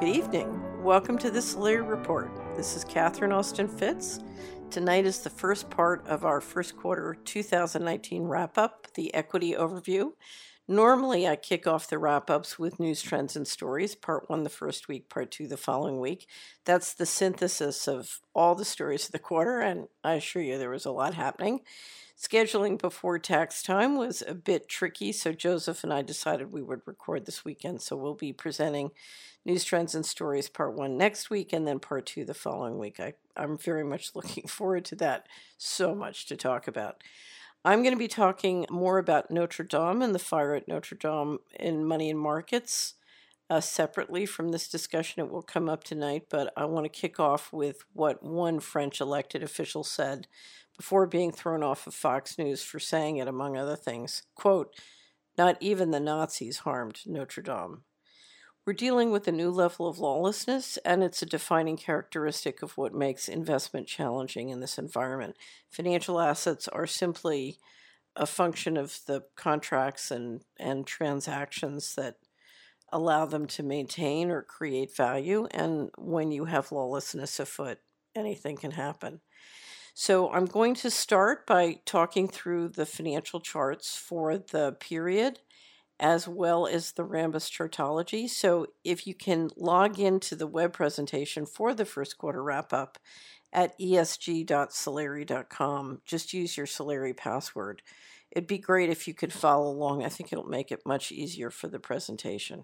Good evening. Welcome to the Solari Report. This is Catherine Austin Fitz. Tonight is the first part of our first quarter 2019 wrap-up, the equity overview. Normally, I kick off the wrap-ups with news, trends, and stories, part one the first week, part two the following week. That's the synthesis of all the stories of the quarter, and I assure you there was a lot happening. Scheduling before tax time was a bit tricky, so Joseph and I decided we would record this weekend, so we'll be presenting news, trends, and stories part one next week, and then part two the following week. I'm very much looking forward to that. So much to talk about. I'm going to be talking more about Notre Dame and the fire at Notre Dame in Money and Markets separately from this discussion. It will come up tonight, but I want to kick off with what one French elected official said before being thrown off of Fox News for saying it, among other things. Quote, "Not even the Nazis harmed Notre Dame." We're dealing with a new level of lawlessness, and it's a defining characteristic of what makes investment challenging in this environment. Financial assets are simply a function of the contracts and transactions that allow them to maintain or create value, and when you have lawlessness afoot, anything can happen. So I'm going to start by talking through the financial charts for the period as well as the Rambus Chartology. So if you can log into the web presentation for the first quarter wrap-up at esg.solari.com, just use your Solari password. It'd be great if you could follow along. I think it'll make it much easier for the presentation.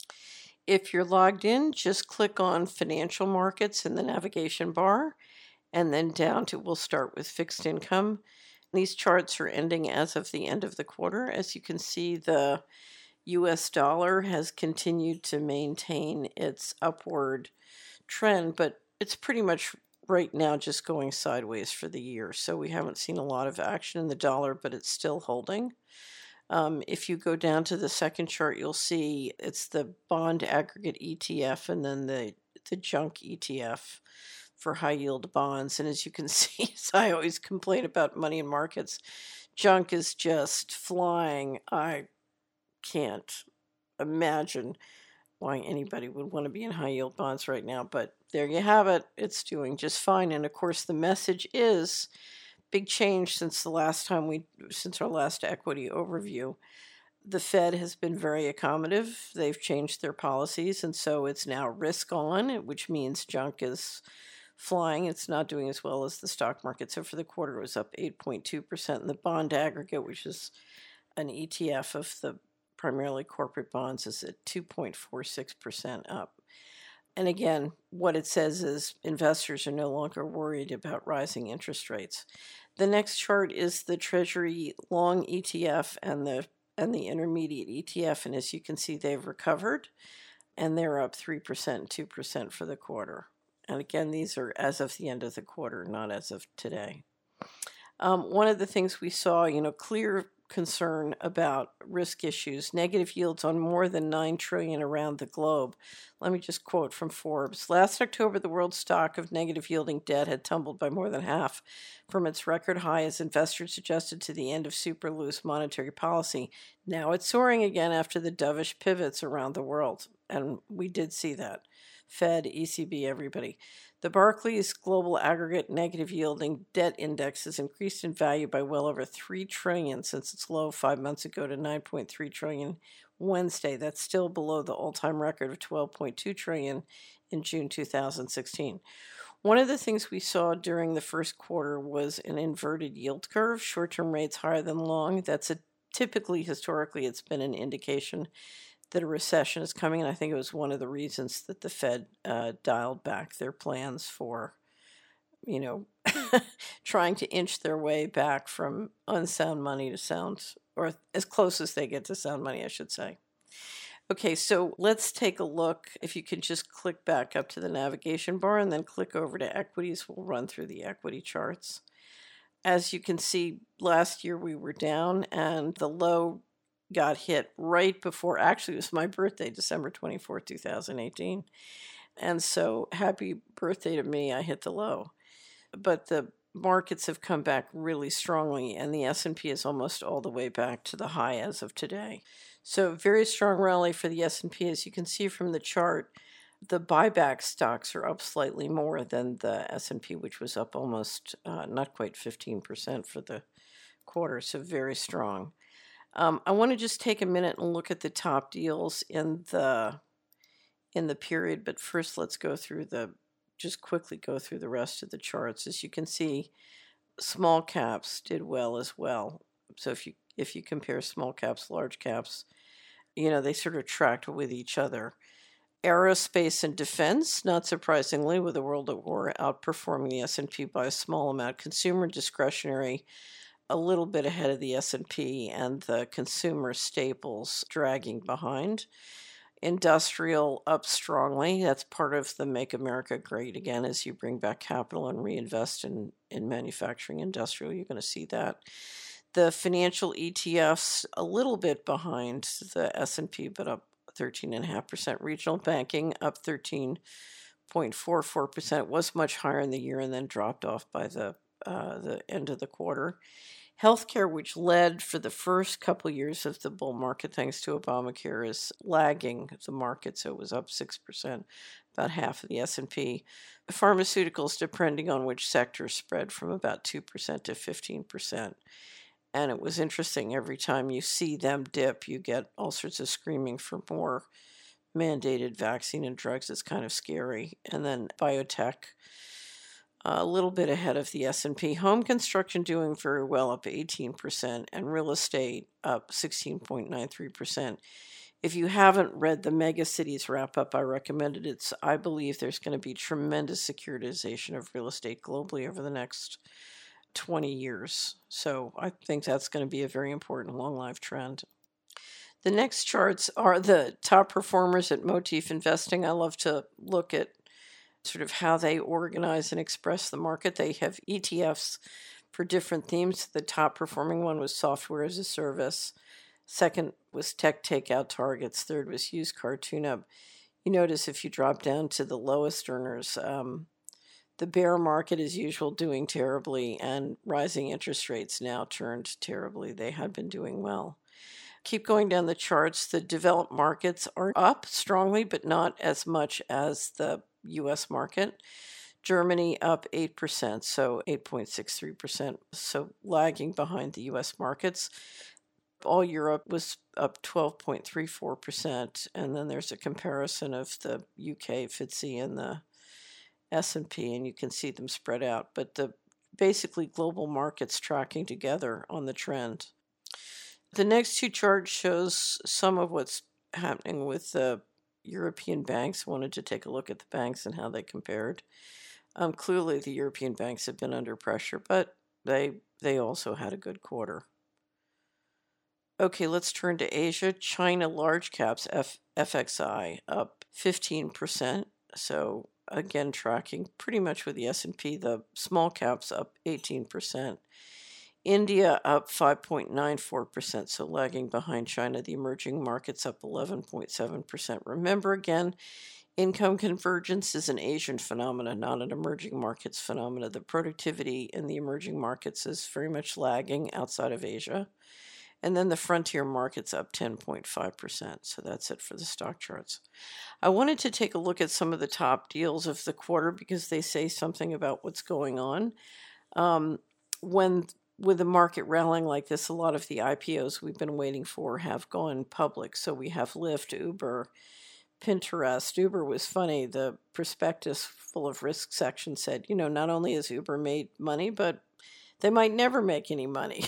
If you're logged in, just click on Financial Markets in the navigation bar, and then down to, we'll start with fixed income. These charts are ending as of the end of the quarter. As you can see, the US dollar has continued to maintain its upward trend, but it's pretty much right now just going sideways for the year. So we haven't seen a lot of action in the dollar, but it's still holding. If you go down to the second chart, you'll see it's the bond aggregate ETF and then the junk ETF for high yield bonds. And as you can see, as I always complain about money and markets, junk is just flying. I can't imagine why anybody would want to be in high yield bonds right now, but there you have it. It's doing just fine. And of course, the message is big change since our last equity overview. The Fed has been very accommodative. They've changed their policies, and so it's now risk on, which means junk is flying. It's not doing as well as the stock market. So for the quarter, it was up 8.2%. And the bond aggregate, which is an ETF of the primarily corporate bonds, is at 2.46% up. And again, what it says is investors are no longer worried about rising interest rates. The next chart is the Treasury long ETF and the intermediate ETF. And as you can see, they've recovered, and they're up 3% and 2% for the quarter. And again, these are as of the end of the quarter, not as of today. One of the things we saw, clear concern about risk issues, negative yields on more than $9 trillion around the globe. Let me just quote from Forbes. Last October, the world's stock of negative yielding debt had tumbled by more than half from its record high as investors adjusted to the end of super loose monetary policy. Now it's soaring again after the dovish pivots around the world. And we did see that. Fed, ECB, everybody. The Barclays Global Aggregate Negative Yielding Debt Index has increased in value by well over $3 trillion since its low 5 months ago to $9.3 trillion Wednesday. That's still below the all-time record of $12.2 trillion in June 2016. One of the things we saw during the first quarter was an inverted yield curve, short-term rates higher than long. That's historically, it's been an indication that a recession is coming, and I think it was one of the reasons that the Fed dialed back their plans for, trying to inch their way back from unsound money to sound, or as close as they get to sound money, I should say. Okay, so let's take a look. If you can just click back up to the navigation bar and then click over to equities, we'll run through the equity charts. As you can see, last year we were down, and the low got hit right before, actually it was my birthday, December 24, 2018. And so happy birthday to me, I hit the low. But the markets have come back really strongly, and the S&P is almost all the way back to the high as of today. So very strong rally for the S&P. As you can see from the chart, The buyback stocks are up slightly more than the S&P, which was up almost not quite 15% for the quarter, so very strong. I want to just take a minute and look at the top deals in the period, but first let's just quickly go through the rest of the charts. As you can see, small caps did well as well. So if you compare small caps, large caps, they sort of tracked with each other. Aerospace and defense, not surprisingly, with the world at war, outperforming the S&P by a small amount. Consumer discretionary, a little bit ahead of the S&P, and the consumer staples dragging behind. Industrial up strongly. That's part of the Make America Great Again. As you bring back capital and reinvest in manufacturing industrial, you're going to see that. The financial ETFs a little bit behind the S&P, but up 13.5%. Regional banking up 13.44%. Was much higher in the year and then dropped off by the end of the quarter. Healthcare, which led for the first couple years of the bull market thanks to Obamacare, is lagging the market, so it was up 6%, about half of the S&P. Pharmaceuticals, depending on which sector, spread from about 2% to 15%. And it was interesting, every time you see them dip, you get all sorts of screaming for more mandated vaccine and drugs. It's kind of scary. And then biotech, a little bit ahead of the S&P. Home construction doing very well, up 18%, and real estate up 16.93%. If you haven't read the Mega Cities Wrap-Up, I recommend it. I believe there's going to be tremendous securitization of real estate globally over the next 20 years. So I think that's going to be a very important long life trend. The next charts are the top performers at Motif Investing. I love to look at sort of how they organize and express the market. They have ETFs for different themes. The top performing one was software as a service. Second was tech takeout targets. Third was used car tune-up. You notice if you drop down to the lowest earners, the bear market, as usual, doing terribly, and rising interest rates now turned terribly. They had been doing well. Keep going down the charts. The developed markets are up strongly, but not as much as the U.S. market. Germany up 8%, so 8.63%, so lagging behind the U.S. markets. All Europe was up 12.34%, and then there's a comparison of the UK FTSE and the S&P, and you can see them spread out. But the basically global markets tracking together on the trend. The next two charts shows some of what's happening with the European banks. I wanted to take a look at the banks and how they compared. Clearly, the European banks have been under pressure, but they also had a good quarter. Okay, let's turn to Asia. China large caps, FXI, up 15%. So again, tracking pretty much with the S&P. The small caps up 18%. India up 5.94%, so lagging behind China. The emerging markets up 11.7%. Remember, again, income convergence is an Asian phenomenon, not an emerging markets phenomenon. The productivity in the emerging markets is very much lagging outside of Asia. And then the frontier markets up 10.5%. So that's it for the stock charts. I wanted to take a look at some of the top deals of the quarter because they say something about what's going on. With the market rallying like this, a lot of the IPOs we've been waiting for have gone public. So we have Lyft, Uber, Pinterest. Uber was funny. The prospectus full of risk section said, not only has Uber made money, but they might never make any money.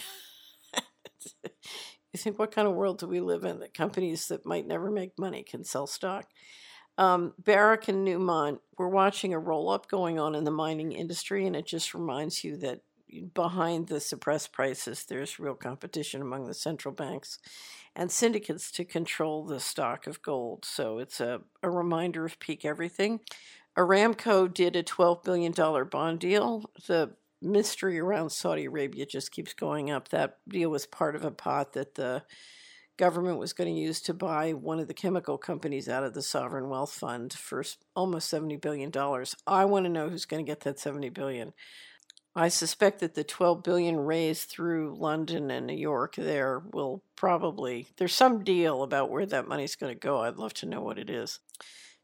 You think, what kind of world do we live in that companies that might never make money can sell stock? Barrick and Newmont, we're watching a roll-up going on in the mining industry, and it just reminds you that behind the suppressed prices, there's real competition among the central banks and syndicates to control the stock of gold. So it's a reminder of peak everything. Aramco did a $12 billion bond deal. The mystery around Saudi Arabia just keeps going up. That deal was part of a pot that the government was going to use to buy one of the chemical companies out of the Sovereign Wealth Fund for almost $70 billion. I want to know who's going to get that $70 billion. I suspect that the $12 billion raised through London and New York there will probably, there's some deal about where that money's going to go. I'd love to know what it is.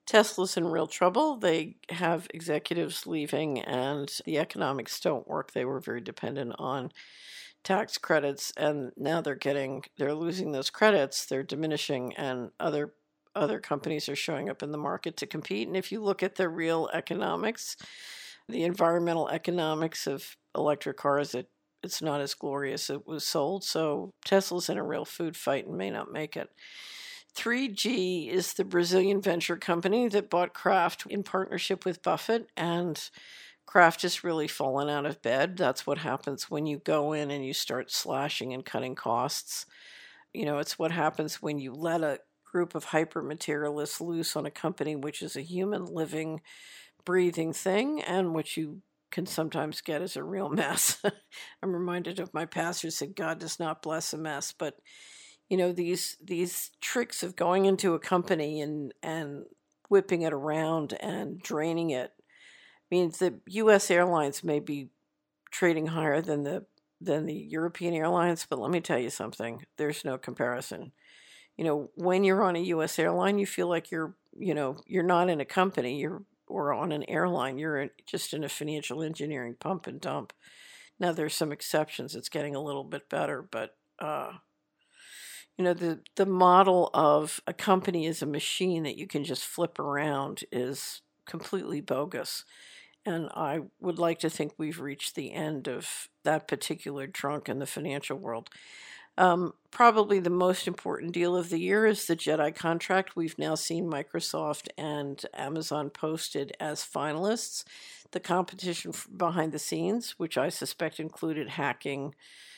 Tesla's in real trouble. They have executives leaving and the economics don't work. They were very dependent on tax credits, and now they're losing those credits. They're diminishing, and other companies are showing up in the market to compete. And if you look at the real economics, the environmental economics of electric cars, it's not as glorious as it was sold. So Tesla's in a real food fight and may not make it. 3G is the Brazilian venture company that bought Kraft in partnership with Buffett, and Kraft has really fallen out of bed. That's what happens when you go in and you start slashing and cutting costs. It's what happens when you let a group of hyper-materialists loose on a company which is a human, living, breathing thing, and which you can sometimes get as a real mess. I'm reminded of my pastor said, God does not bless a mess, but these tricks of going into a company and whipping it around and draining it means that U.S. airlines may be trading higher than the European airlines, but let me tell you something. There's no comparison. When you're on a U.S. airline, you feel like you're not in a company, or on an airline. You're just in a financial engineering pump and dump. Now, there's some exceptions. It's getting a little bit better, but the model of a company as a machine that you can just flip around is completely bogus. And I would like to think we've reached the end of that particular trunk in the financial world. Probably the most important deal of the year is the JEDI contract. We've now seen Microsoft and Amazon posted as finalists. The competition behind the scenes, which I suspect included hacking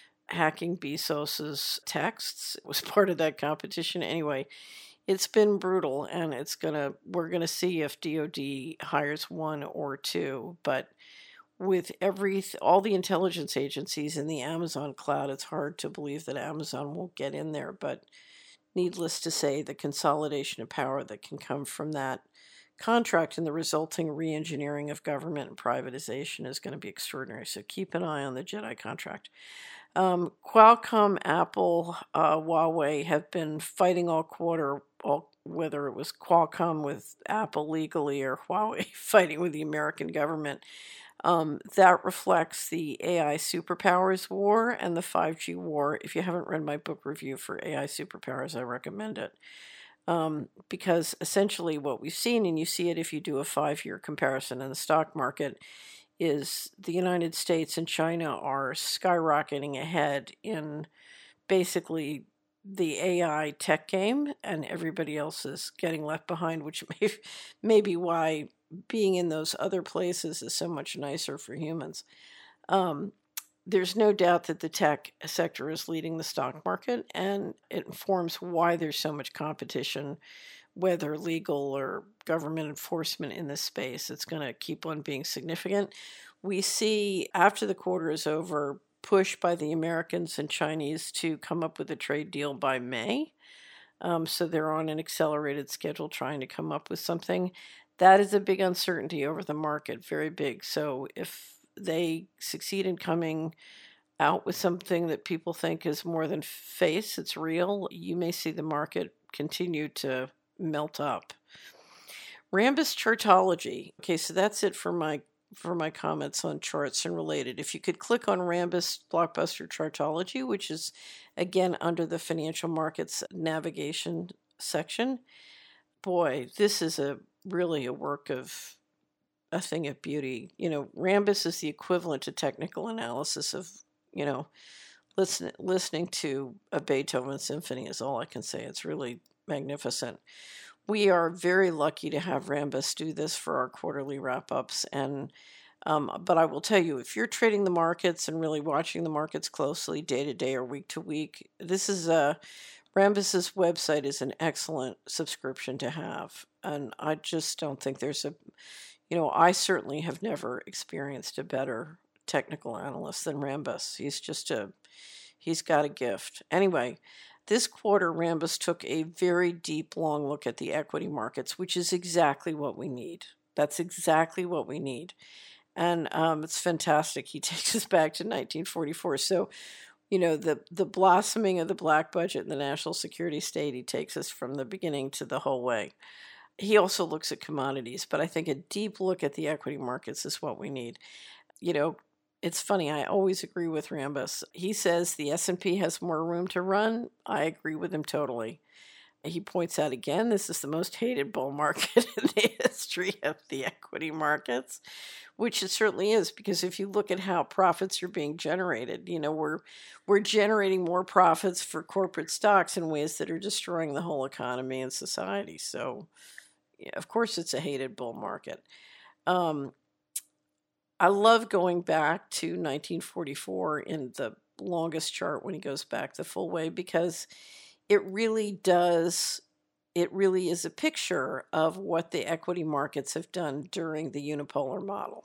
Bezos's texts, was part of that competition. Anyway, it's been brutal, and we're gonna see if DoD hires one or two. But with all the intelligence agencies in the Amazon cloud, it's hard to believe that Amazon won't get in there. But needless to say, the consolidation of power that can come from that contract and the resulting re-engineering of government and privatization is going to be extraordinary. So keep an eye on the JEDI contract. Qualcomm, Apple, Huawei have been fighting all quarter, whether it was Qualcomm with Apple legally or Huawei fighting with the American government. That reflects the AI superpowers war and the 5G war. If you haven't read my book review for AI superpowers, I recommend it. Because essentially what we've seen, and you see it if you do a 5-year comparison in the stock market, is the United States and China are skyrocketing ahead in basically the AI tech game, and everybody else is getting left behind, which may be why being in those other places is so much nicer for humans. There's no doubt that the tech sector is leading the stock market, and it informs why there's so much competition, whether legal or government enforcement in this space. It's going to keep on being significant. We see, after the quarter is over, push by the Americans and Chinese to come up with a trade deal by May. So they're on an accelerated schedule trying to come up with something. That is a big uncertainty over the market, very big. So if they succeed in coming out with something that people think is more than face, it's real, you may see the market continue to melt up. Rambus Chartology. Okay, so that's it for my comments on charts and related. If you could click on Rambus Blockbuster Chartology, which is again under the financial markets navigation section. Boy, this is really a work of a thing of beauty. Rambus is the equivalent to technical analysis of, listening to a Beethoven symphony is all I can say. It's really magnificent. We are very lucky to have Rambus do this for our quarterly wrap-ups. But I will tell you, if you're trading the markets and really watching the markets closely day to day or week to week, Rambus's website is an excellent subscription to have. And I just don't think there's I certainly have never experienced a better technical analyst than Rambus. He's got a gift. Anyway, this quarter, Rambus took a very deep, long look at the equity markets, which is exactly what we need. That's exactly what we need. And it's fantastic. He takes us back to 1944. So, the blossoming of the black budget and the national security state, he takes us from the beginning to the whole way. he also looks at commodities, but I think a deep look at the equity markets is what we need. You know, it's funny, I always agree with Rambus. He says the S&P has more room to run. I agree with him totally. He points out again, this is the most hated bull market in the history of the equity markets, which it certainly is, because if you look at how profits are being generated, we're generating more profits for corporate stocks in ways that are destroying the whole economy and society. So, yeah, of course, it's a hated bull market. I love going back to 1944 in the longest chart when he goes back the full way, because it really is a picture of what the equity markets have done during the unipolar model.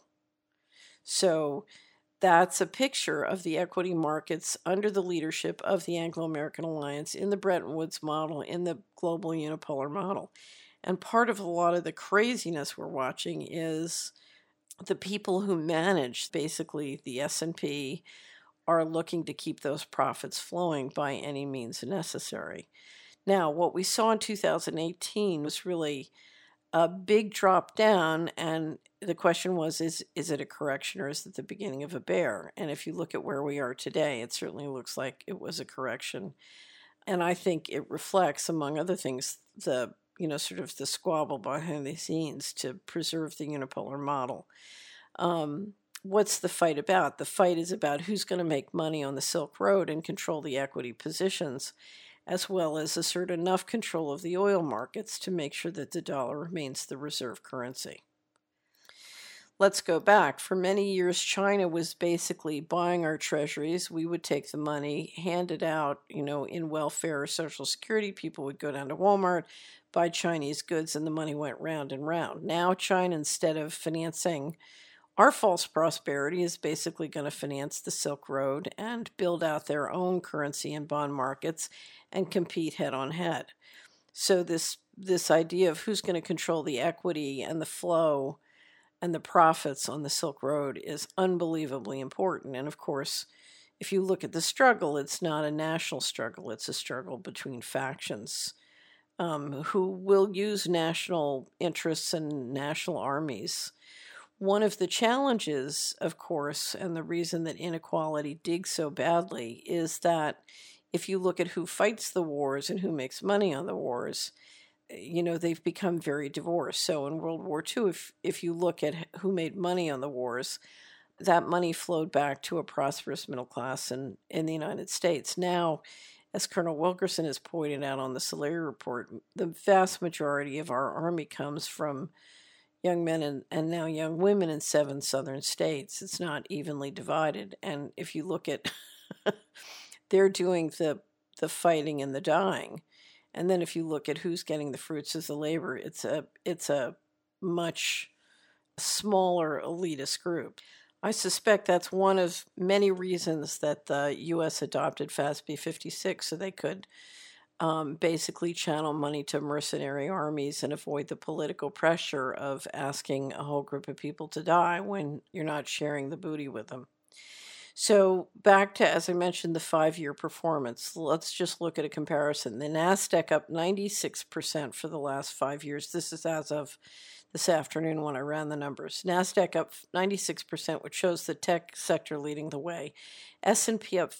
So that's a picture of the equity markets under the leadership of the Anglo-American Alliance in the Bretton Woods model, in the global unipolar model. And part of a lot of the craziness we're watching is the people who manage basically the S&P are looking to keep those profits flowing by any means necessary. Now, what we saw in 2018 was really a big drop down, and the question was, is it a correction or is it the beginning of a bear? And if you look at where we are today, it certainly looks like it was a correction. And I think it reflects, among other things, the sort of the squabble behind the scenes to preserve the unipolar model. What's the fight about? The fight is about who's going to make money on the Silk Road and control the equity positions, as well as assert enough control of the oil markets to make sure that the dollar remains the reserve currency. Let's go back. For many years, China was basically buying our treasuries. We would take the money, hand it out, in welfare or Social Security. People would go down to Walmart, buy Chinese goods, and the money went round and round. Now China, instead of financing our false prosperity, is basically going to finance the Silk Road and build out their own currency and bond markets and compete head on head. So this idea of who's going to control the equity and the flow and the profits on the Silk Road is unbelievably important. And of course, if you look at the struggle, it's not a national struggle. It's a struggle between factions who will use national interests and national armies. One of the challenges, of course, and the reason that inequality digs so badly is that if you look at who fights the wars and who makes money on the wars, they've become very divorced. So in World War II, if you look at who made money on the wars, that money flowed back to a prosperous middle class in the United States. Now, as Colonel Wilkerson has pointed out on the Solari Report, the vast majority of our Army comes from young men and now young women in 7 southern states. It's not evenly divided. And if you look at, they're doing the fighting and the dying. And then if you look at who's getting the fruits of the labor, it's a much smaller elitist group. I suspect that's one of many reasons that the U.S. adopted FASB 56, so they could basically channel money to mercenary armies and avoid the political pressure of asking a whole group of people to die when you're not sharing the booty with them. So back to, as I mentioned, the 5-year performance. Let's just look at a comparison. The NASDAQ up 96% for the last 5 years. This is as of this afternoon when I ran the numbers. NASDAQ up 96%, which shows the tech sector leading the way. S&P up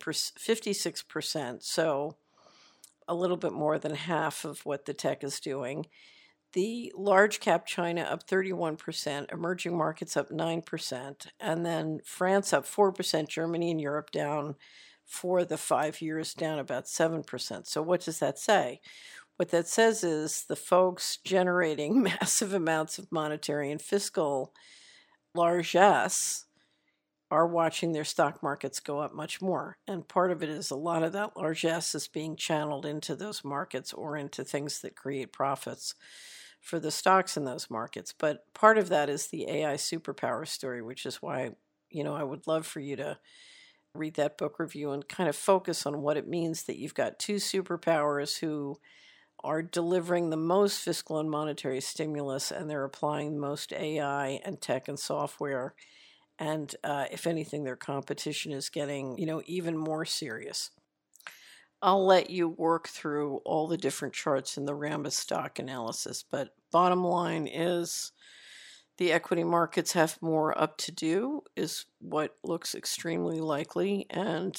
56%, so a little bit more than half of what the tech is doing. The large cap China up 31%, emerging markets up 9%, and then France up 4%, Germany and Europe down for the 5 years, down about 7%. So what does that say? What that says is the folks generating massive amounts of monetary and fiscal largesse are watching their stock markets go up much more. And part of it is a lot of that largesse is being channeled into those markets or into things that create profits for the stocks in those markets. But part of that is the AI superpower story, which is why, I would love for you to read that book review and kind of focus on what it means that you've got 2 superpowers who are delivering the most fiscal and monetary stimulus, and they're applying the most AI and tech and software. And if anything, their competition is getting, even more serious. I'll let you work through all the different charts in the Rambus stock analysis, but bottom line is the equity markets have more up to do, is what looks extremely likely. And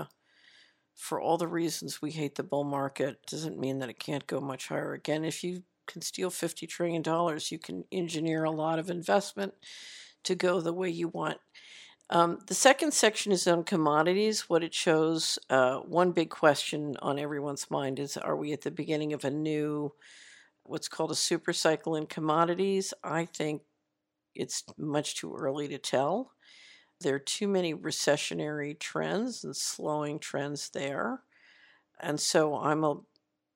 for all the reasons we hate the bull market, doesn't mean that it can't go much higher. Again, if you can steal $50 trillion, you can engineer a lot of investment to go the way you want. The second section is on commodities. What it shows, one big question on everyone's mind is, are we at the beginning of a new, what's called a super cycle in commodities? I think it's much too early to tell. There are too many recessionary trends and slowing trends there. And so I'm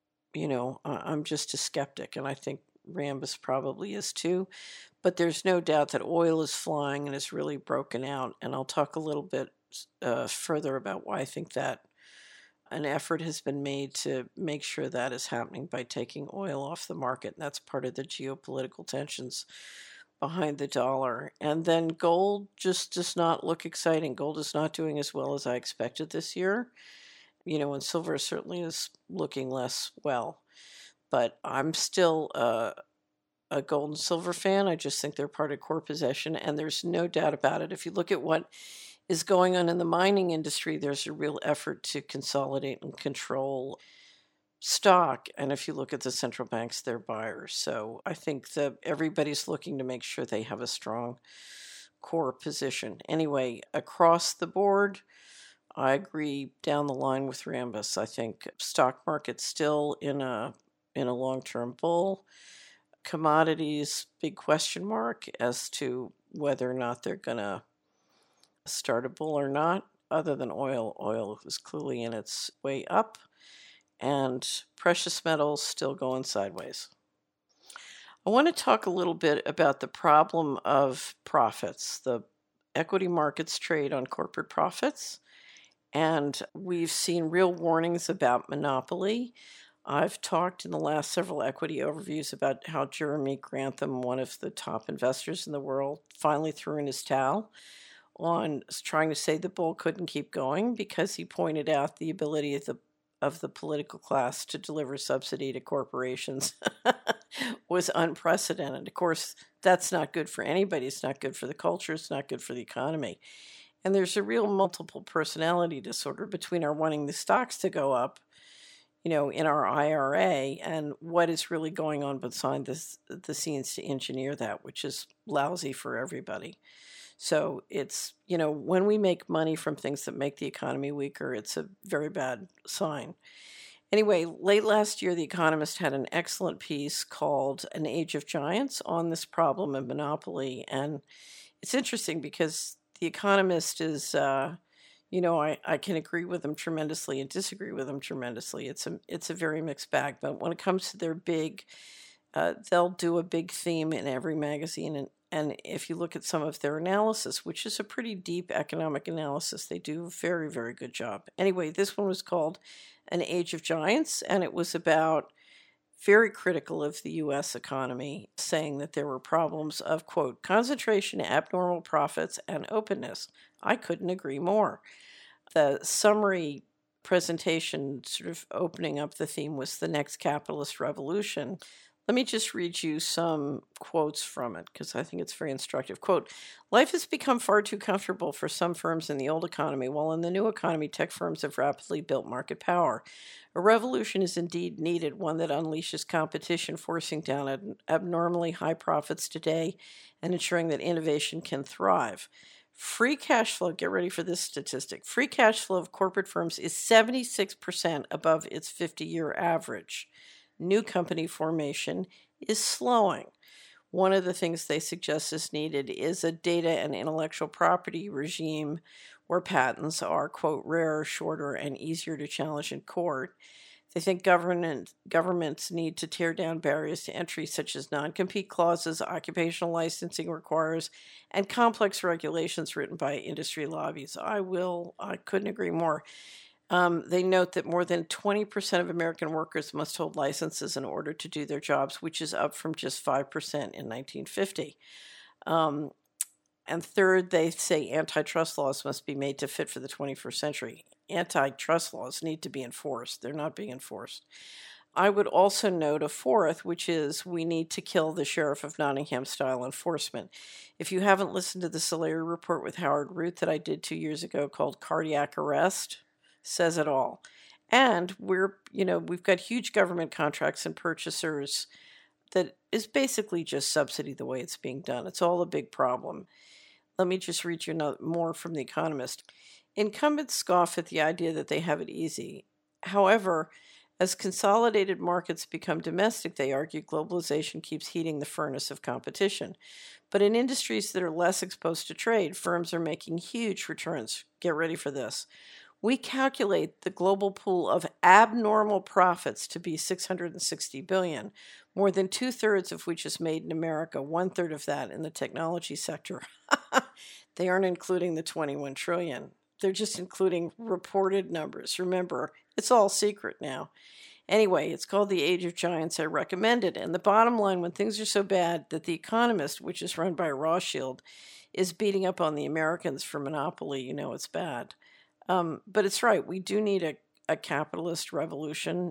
just a skeptic, and I think Rambus probably is too. But there's no doubt that oil is flying and is really broken out. And I'll talk a little bit further about why I think that an effort has been made to make sure that is happening by taking oil off the market. And that's part of the geopolitical tensions behind the dollar. And then gold just does not look exciting. Gold is not doing as well as I expected this year. And silver certainly is looking less well. But I'm still a gold and silver fan. I just think they're part of core possession, and there's no doubt about it. If you look at what is going on in the mining industry, there's a real effort to consolidate and control stock. And if you look at the central banks, they're buyers. So I think that everybody's looking to make sure they have a strong core position. Anyway, across the board, I agree down the line with Rambus. I think stock market's still in a long-term bull. Commodities, big question mark as to whether or not they're going to start a bull or not. Other than oil, oil is clearly in its way up, and precious metals still going sideways. I want to talk a little bit about the problem of profits. The equity markets trade on corporate profits, and we've seen real warnings about monopoly. I've talked in the last several equity overviews about how Jeremy Grantham, one of the top investors in the world, finally threw in his towel on trying to say the bull couldn't keep going, because he pointed out the ability of the political class to deliver subsidy to corporations was unprecedented. Of course, that's not good for anybody. It's not good for the culture. It's not good for the economy. And there's a real multiple personality disorder between our wanting the stocks to go up, in our IRA, and what is really going on behind the scenes to engineer that, which is lousy for everybody. So it's, when we make money from things that make the economy weaker, it's a very bad sign. Anyway, late last year, The Economist had an excellent piece called An Age of Giants on this problem of monopoly. And it's interesting because The Economist is... I can agree with them tremendously and disagree with them tremendously. It's a very mixed bag. But when it comes to their big, they'll do a big theme in every magazine. And if you look at some of their analysis, which is a pretty deep economic analysis, they do a very, very good job. Anyway, this one was called An Age of Giants, and it was about very critical of the U.S. economy, saying that there were problems of, quote, concentration, abnormal profits, and openness. I couldn't agree more. The summary presentation, sort of opening up the theme, was the next capitalist revolution. Let me just read you some quotes from it, because I think it's very instructive. Quote, life has become far too comfortable for some firms in the old economy, while in the new economy, tech firms have rapidly built market power. A revolution is indeed needed, one that unleashes competition, forcing down abnormally high profits today and ensuring that innovation can thrive. Free cash flow, get ready for this statistic, free cash flow of corporate firms is 76% above its 50-year average. New company formation is slowing. One of the things they suggest is needed is a data and intellectual property regime where patents are, quote, rarer, shorter, and easier to challenge in court. They think governments need to tear down barriers to entry, such as non-compete clauses, occupational licensing requires, and complex regulations written by industry lobbies. I couldn't agree more. They note that more than 20% of American workers must hold licenses in order to do their jobs, which is up from just 5% in 1950. And third, they say antitrust laws must be made to fit for the 21st century. Antitrust laws need to be enforced. They're not being enforced. I would also note a fourth, which is we need to kill the Sheriff of Nottingham style enforcement. If you haven't listened to the Solari report with Howard Root that I did 2 years ago called Cardiac Arrest, says it all. And we've got huge government contracts and purchasers that is basically just subsidy the way it's being done. It's all a big problem. Let me just read you more from The Economist. Incumbents scoff at the idea that they have it easy. However, as consolidated markets become domestic, they argue globalization keeps heating the furnace of competition. But in industries that are less exposed to trade, firms are making huge returns. Get ready for this. We calculate the global pool of abnormal profits to be $660 billion, more than 2/3 of which is made in America, 1/3 of that in the technology sector. They aren't including the $21 trillion. They're just including reported numbers. Remember, it's all secret now. Anyway, it's called The Age of Giants. I recommend it. And the bottom line, when things are so bad that The Economist, which is run by Rothschild, is beating up on the Americans for monopoly, it's bad. But it's right. We do need a capitalist revolution.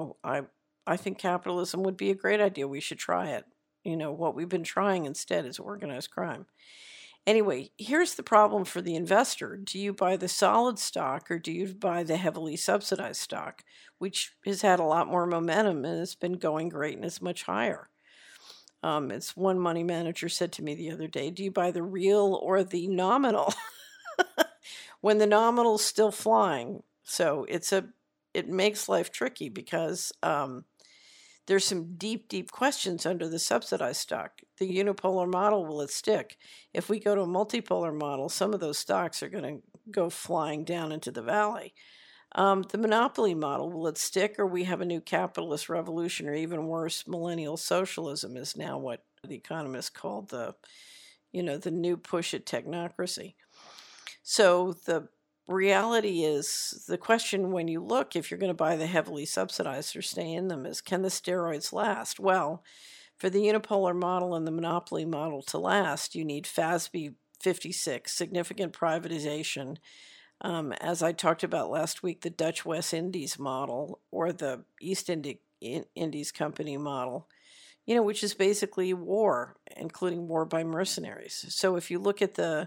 I think capitalism would be a great idea. We should try it. What we've been trying instead is organized crime. Anyway, here's the problem for the investor. Do you buy the solid stock or do you buy the heavily subsidized stock, which has had a lot more momentum and it's been going great and is much higher? It's one money manager said to me the other day, do you buy the real or the nominal? When the nominal's still flying. So it makes life tricky because there's some deep, deep questions under the subsidized stock. The unipolar model, will it stick? If we go to a multipolar model, some of those stocks are going to go flying down into the valley. The monopoly model, will it stick, or we have a new capitalist revolution, or even worse, millennial socialism is now what The Economist called the new push at technocracy. So the reality is, the question when you look, if you're going to buy the heavily subsidized or stay in them, is can the steroids last? Well, for the unipolar model and the monopoly model to last, you need FASB 56, significant privatization. As I talked about last week, the Dutch West Indies model or the East Indies Company model, which is basically war, including war by mercenaries. So if you look at the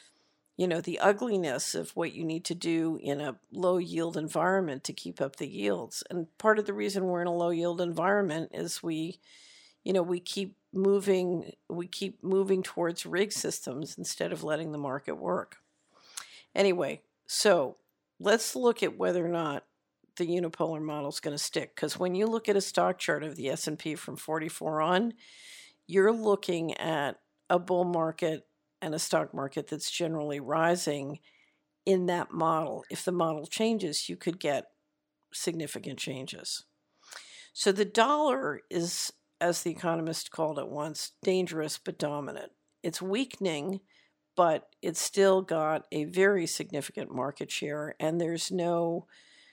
ugliness of what you need to do in a low yield environment to keep up the yields. And part of the reason we're in a low yield environment is we keep moving towards rig systems instead of letting the market work. Anyway, so let's look at whether or not the unipolar model is going to stick. Because when you look at a stock chart of the S&P from 44 on, you're looking at a bull market and a stock market that's generally rising in that model. If the model changes, you could get significant changes. So the dollar is, as The Economist called it once, dangerous but dominant. It's weakening, but it's still got a very significant market share, and there's no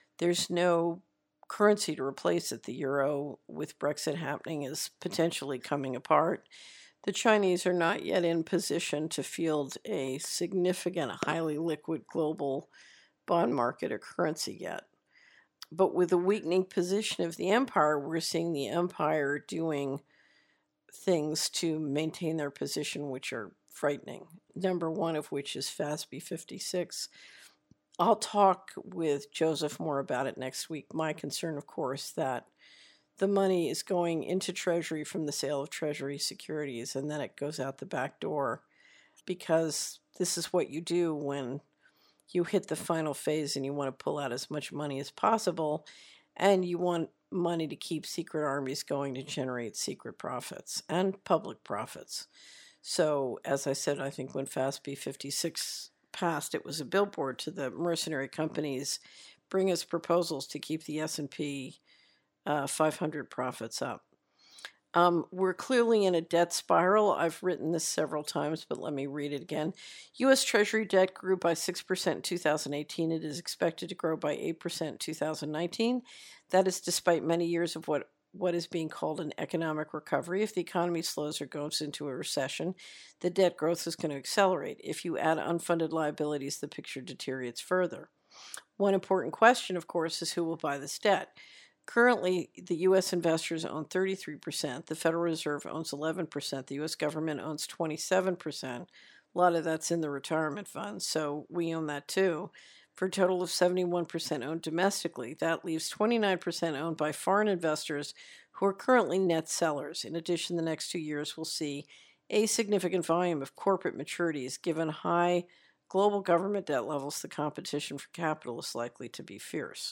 currency to replace it. The euro, with Brexit happening, is potentially coming apart. The Chinese are not yet in position to field a significant, highly liquid global bond market or currency yet. But with the weakening position of the empire, we're seeing the empire doing things to maintain their position, which are frightening. Number one of which is FASB 56. I'll talk with Joseph more about it next week. My concern, of course, that the money is going into Treasury from the sale of Treasury securities, and then it goes out the back door, because this is what you do when you hit the final phase and you want to pull out as much money as possible, and you want money to keep secret armies going to generate secret profits and public profits. So, as I said, I think when FASB 56 passed, it was a billboard to the mercenary companies, bring us proposals to keep the S&P 500 profits up. We're clearly in a debt spiral. I've written this several times, but let me read it again. U.S. Treasury debt grew by 6% in 2018. It is expected to grow by 8% in 2019. That is despite many years of what what is being called an economic recovery. If the economy slows or goes into a recession, the debt growth is going to accelerate. If you add unfunded liabilities, the picture deteriorates further. One important question, of course, is who will buy this debt. Currently, the U.S. investors own 33%, the Federal Reserve owns 11%, the U.S. government owns 27%. A lot of that's in the retirement funds, so we own that too. For a total of 71% owned domestically, that leaves 29% owned by foreign investors who are currently net sellers. In addition, the next 2 years will see a significant volume of corporate maturities. Given high global government debt levels, the competition for capital is likely to be fierce.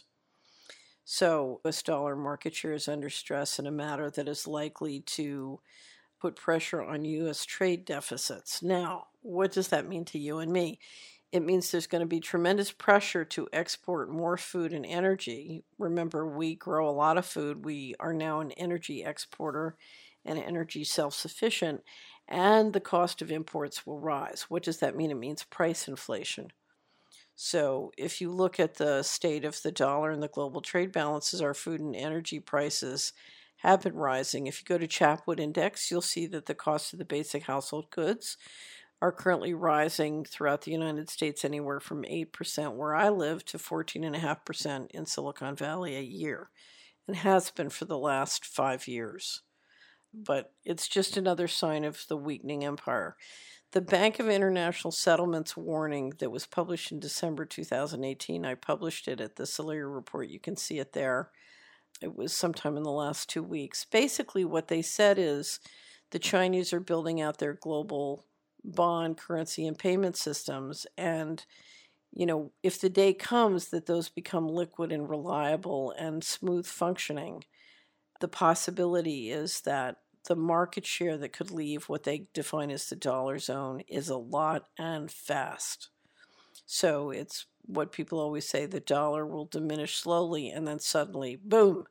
So, US dollar market share is under stress in a matter that is likely to put pressure on U.S. trade deficits. Now, what does that mean to you and me? It means there's going to be tremendous pressure to export more food and energy. Remember, we grow a lot of food. We are now an energy exporter and energy self-sufficient, and the cost of imports will rise. What does that mean? It means price inflation. So if you look at the state of the dollar and the global trade balances, our food and energy prices have been rising. If you go to Chapwood Index, you'll see that the cost of the basic household goods are currently rising throughout the United States anywhere from 8% where I live to 14.5% in Silicon Valley a year, and has been for the last 5 years. But it's just another sign of the weakening empire. The Bank of International Settlements warning that was published in December 2018, I published it at the Salieri Report. You can see it there. It was sometime in the last 2 weeks. Basically, what they said is the Chinese are building out their global bond, currency, and payment systems. And, if the day comes that those become liquid and reliable and smooth functioning, the possibility is that the market share that could leave what they define as the dollar zone is a lot and fast. So it's what people always say, the dollar will diminish slowly and then suddenly, boom,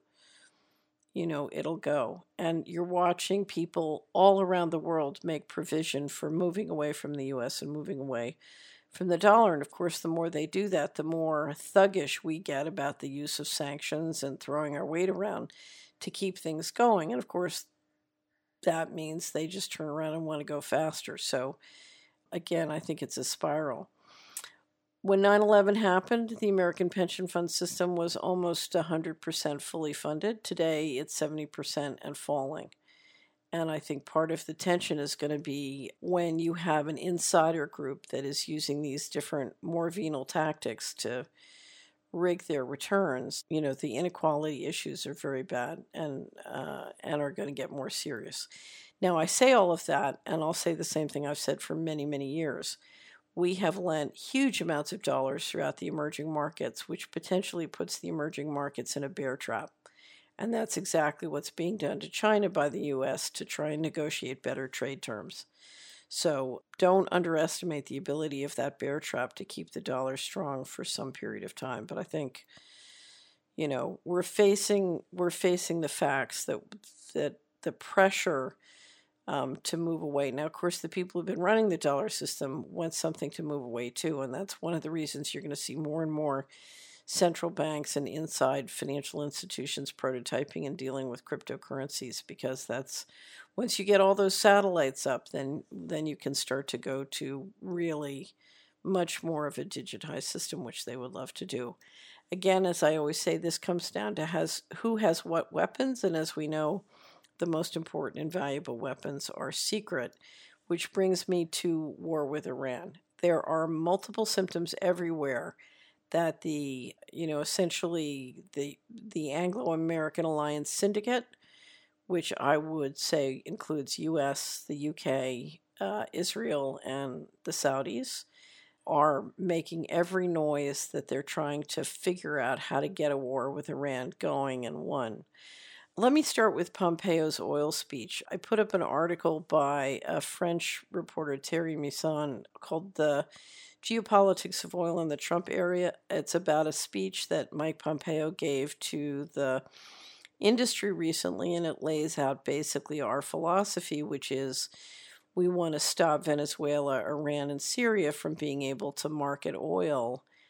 it'll go. And you're watching people all around the world make provision for moving away from the U.S. and moving away from the dollar. And of course, the more they do that, the more thuggish we get about the use of sanctions and throwing our weight around to keep things going. And of course, that means they just turn around and want to go faster. So again, I think it's a spiral. When 9/11 happened, the American pension fund system was almost 100% fully funded. Today, it's 70% and falling. And I think part of the tension is going to be when you have an insider group that is using these different, more venal tactics to rig their returns. The inequality issues are very bad and are going to get more serious. Now, I say all of that, and I'll say the same thing I've said for many, many years. We have lent huge amounts of dollars throughout the emerging markets, which potentially puts the emerging markets in a bear trap. And that's exactly what's being done to China by the U.S. to try and negotiate better trade terms. So don't underestimate the ability of that bear trap to keep the dollar strong for some period of time. But I think, we're facing the facts that the pressure to move away. Now, of course, the people who've been running the dollar system want something to move away too, and that's one of the reasons you're going to see more and more central banks and inside financial institutions prototyping and dealing with cryptocurrencies, because that's once you get all those satellites up, then you can start to go to really much more of a digitized system, which they would love to do. Again, as I always say, this comes down to who has what weapons, and as we know, the most important and valuable weapons are secret, which brings me to war with Iran. There are multiple symptoms everywhere that essentially the Anglo-American Alliance Syndicate, which I would say includes U.S., the U.K., Israel, and the Saudis, are making every noise that they're trying to figure out how to get a war with Iran going and won. Let me start with Pompeo's oil speech. I put up an article by a French reporter, Thierry Misson, called The Geopolitics of Oil in the Trump Era. It's about a speech that Mike Pompeo gave to the industry recently, and it lays out basically our philosophy, which is we want to stop Venezuela, Iran, and Syria from being able to market oil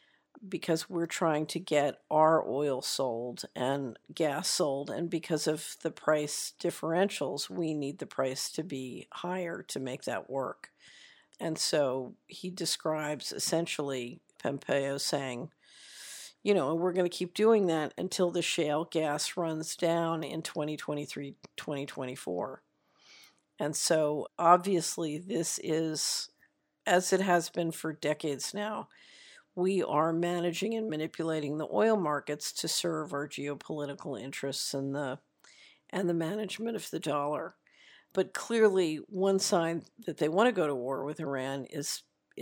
because we're trying to get our oil sold and gas sold, and because of the price differentials, we need the price to be higher to make that work. And so he describes essentially Pompeo saying, we're going to keep doing that until the shale gas runs down in 2023, 2024. And so obviously this is, as it has been for decades now, we are managing and manipulating the oil markets to serve our geopolitical interests and the management of the dollar. But clearly, one sign that they want to go to war with Iran is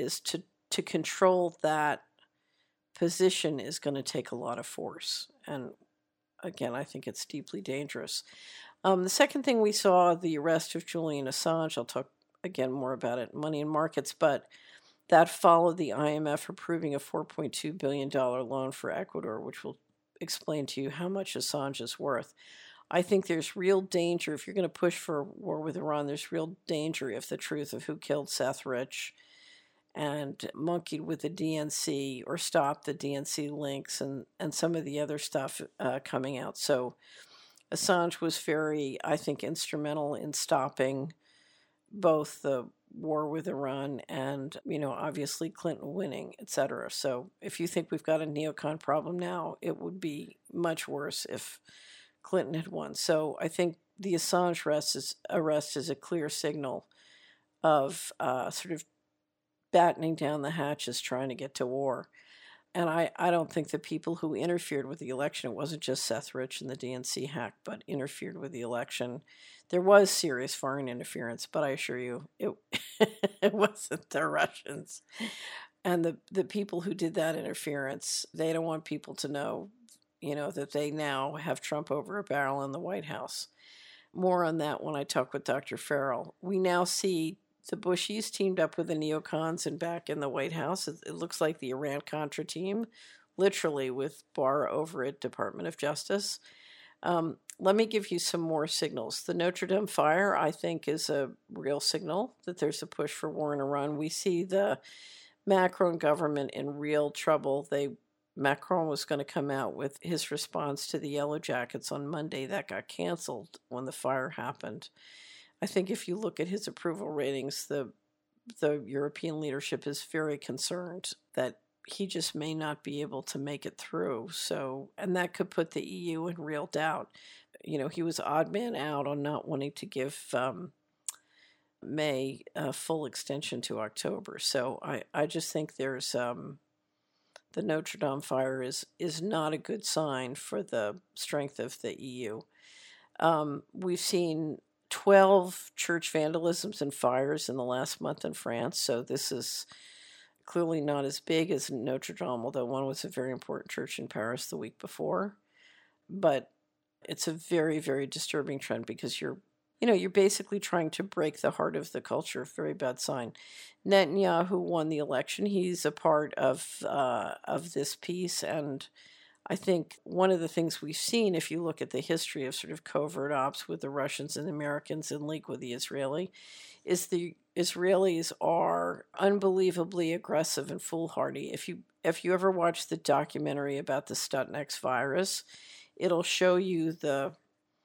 to control that position is going to take a lot of force. And again, I think it's deeply dangerous. The second thing we saw, the arrest of Julian Assange. I'll talk again more about it in Money and Markets, but that followed the IMF approving a $4.2 billion loan for Ecuador, which will explain to you how much Assange is worth. I think there's real danger, if you're going to push for a war with Iran, there's real danger if the truth of who killed Seth Rich and monkeyed with the DNC or stopped the DNC links and some of the other stuff coming out. So Assange was very, I think, instrumental in stopping both the war with Iran and, obviously Clinton winning, etc. So if you think we've got a neocon problem now, it would be much worse if Clinton had won. So I think the Assange arrest is a clear signal of sort of battening down the hatches, trying to get to war. And I don't think the people who interfered with the election, it wasn't just Seth Rich and the DNC hack, but interfered with the election. There was serious foreign interference, but I assure you it, it wasn't the Russians. And the people who did that interference, they don't want people to know, that they now have Trump over a barrel in the White House. More on that when I talk with Dr. Farrell. We now see the Bushies teamed up with the neocons and back in the White House. It looks like the Iran-Contra team, literally with Barr over at Department of Justice. Let me give you some more signals. The Notre Dame fire, I think, is a real signal that there's a push for war in Iran. We see the Macron government in real trouble. Macron was going to come out with his response to the Yellow Jackets on Monday. That got canceled when the fire happened. I think if you look at his approval ratings, the European leadership is very concerned that he just may not be able to make it through. So, and that could put the EU in real doubt. He was odd man out on not wanting to give May a full extension to October. So I just think there's the Notre Dame fire is not a good sign for the strength of the EU. We've seen 12 church vandalisms and fires in the last month in France, so this is clearly not as big as Notre Dame, although one was a very important church in Paris the week before. But it's a very, very disturbing trend because you're basically trying to break the heart of the culture. Very bad sign. Netanyahu won the election. He's a part of this piece, and I think one of the things we've seen, if you look at the history of sort of covert ops with the Russians and the Americans in league with the Israeli, is the Israelis are unbelievably aggressive and foolhardy. If you ever watch the documentary about the Stuxnet virus, it'll show you they're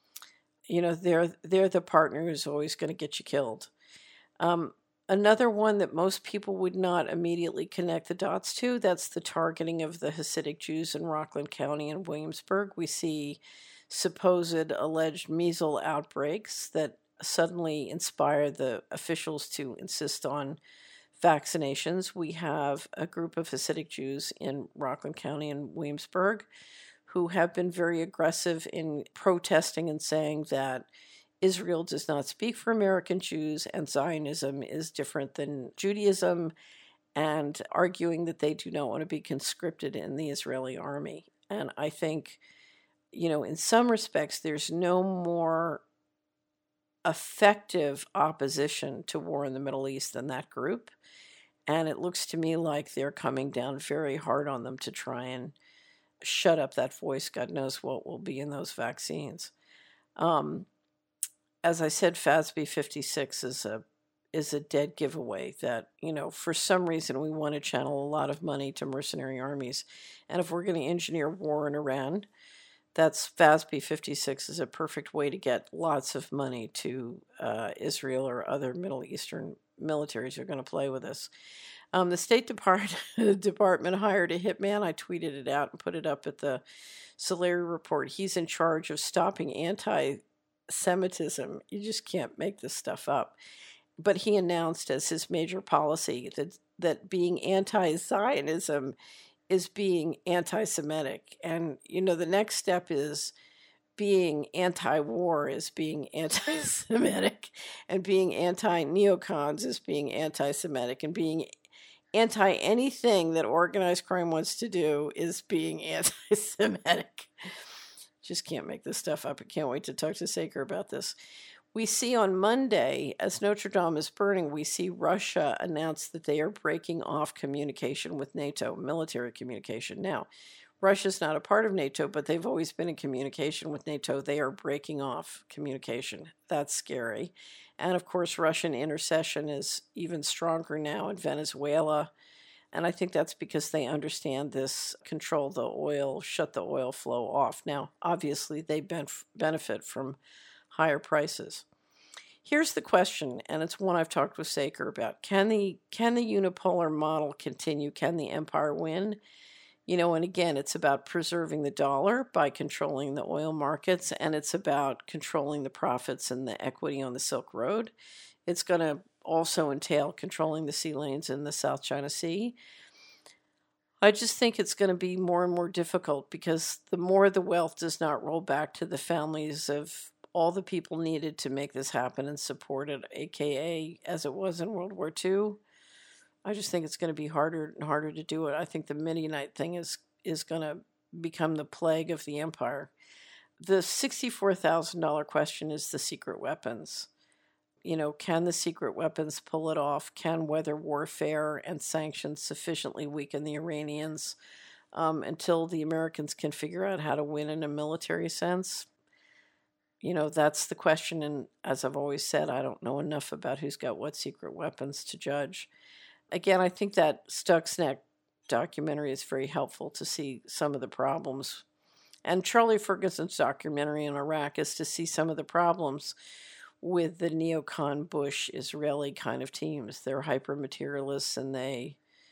the partner who's always going to get you killed. Another one that most people would not immediately connect the dots to, that's the targeting of the Hasidic Jews in Rockland County and Williamsburg. We see supposed alleged measles outbreaks that suddenly inspire the officials to insist on vaccinations. We have a group of Hasidic Jews in Rockland County and Williamsburg who have been very aggressive in protesting and saying that Israel does not speak for American Jews and Zionism is different than Judaism, and arguing that they do not want to be conscripted in the Israeli army. And I think, in some respects, there's no more effective opposition to war in the Middle East than that group. And it looks to me like they're coming down very hard on them to try and shut up that voice. God knows what will be in those vaccines. As I said, FASB 56 is a dead giveaway that, for some reason we want to channel a lot of money to mercenary armies. And if we're going to engineer war in Iran, that's FASB 56 is a perfect way to get lots of money to Israel or other Middle Eastern militaries who are going to play with us. The State Department hired a hitman. I tweeted it out and put it up at the Solari report. He's in charge of stopping anti-Semitism. You just can't make this stuff up. But he announced as his major policy that being anti-Zionism is being anti-Semitic. And, the next step is being anti-war is being anti-Semitic, and being anti-neocons is being anti-Semitic, and being anti-anything that organized crime wants to do is being anti-Semitic. Just can't make this stuff up. I can't wait to talk to Saker about this. We see on Monday, as Notre Dame is burning, we see Russia announce that they are breaking off communication with NATO, military communication. Now, Russia's not a part of NATO, but they've always been in communication with NATO. They are breaking off communication. That's scary. And of course, Russian intercession is even stronger now in Venezuela. And I think that's because they understand this control the oil, shut the oil flow off. Now, obviously, they benefit from higher prices. Here's the question, and it's one I've talked with Saker about. Can the unipolar model continue? Can the empire win? And again, it's about preserving the dollar by controlling the oil markets, and it's about controlling the profits and the equity on the Silk Road. It's going to also entail controlling the sea lanes in the South China Sea. I just think it's going to be more and more difficult because the more the wealth does not roll back to the families of all the people needed to make this happen and support it, aka as it was in World War II, I just think it's going to be harder and harder to do it. I think the Midianite thing is going to become the plague of the empire. The $64,000 question is the secret weapons. Can the secret weapons pull it off? Can weather warfare and sanctions sufficiently weaken the Iranians until the Americans can figure out how to win in a military sense? That's the question. And as I've always said, I don't know enough about who's got what secret weapons to judge. Again, I think that Stuxnet documentary is very helpful to see some of the problems. And Charlie Ferguson's documentary in Iraq is to see some of the problems with the neocon Bush Israeli kind of teams. They're hyper-materialists and they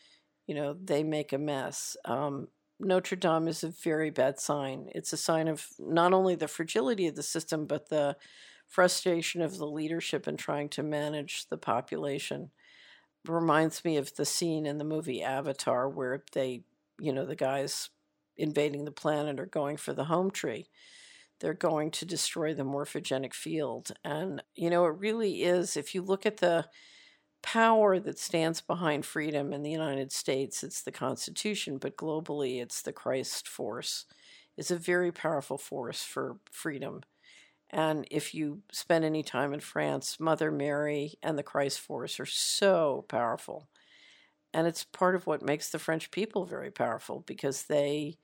make a mess. Notre Dame is a very bad sign. It's a sign of not only the fragility of the system, but the frustration of the leadership in trying to manage the population. It reminds me of the scene in the movie Avatar where the guys invading the planet are going for the home tree. They're going to destroy the morphogenic field. And, it really is, if you look at the power that stands behind freedom in the United States, it's the Constitution, but globally it's the Christ force. It's a very powerful force for freedom. And if you spend any time in France, Mother Mary and the Christ force are so powerful. And it's part of what makes the French people very powerful because they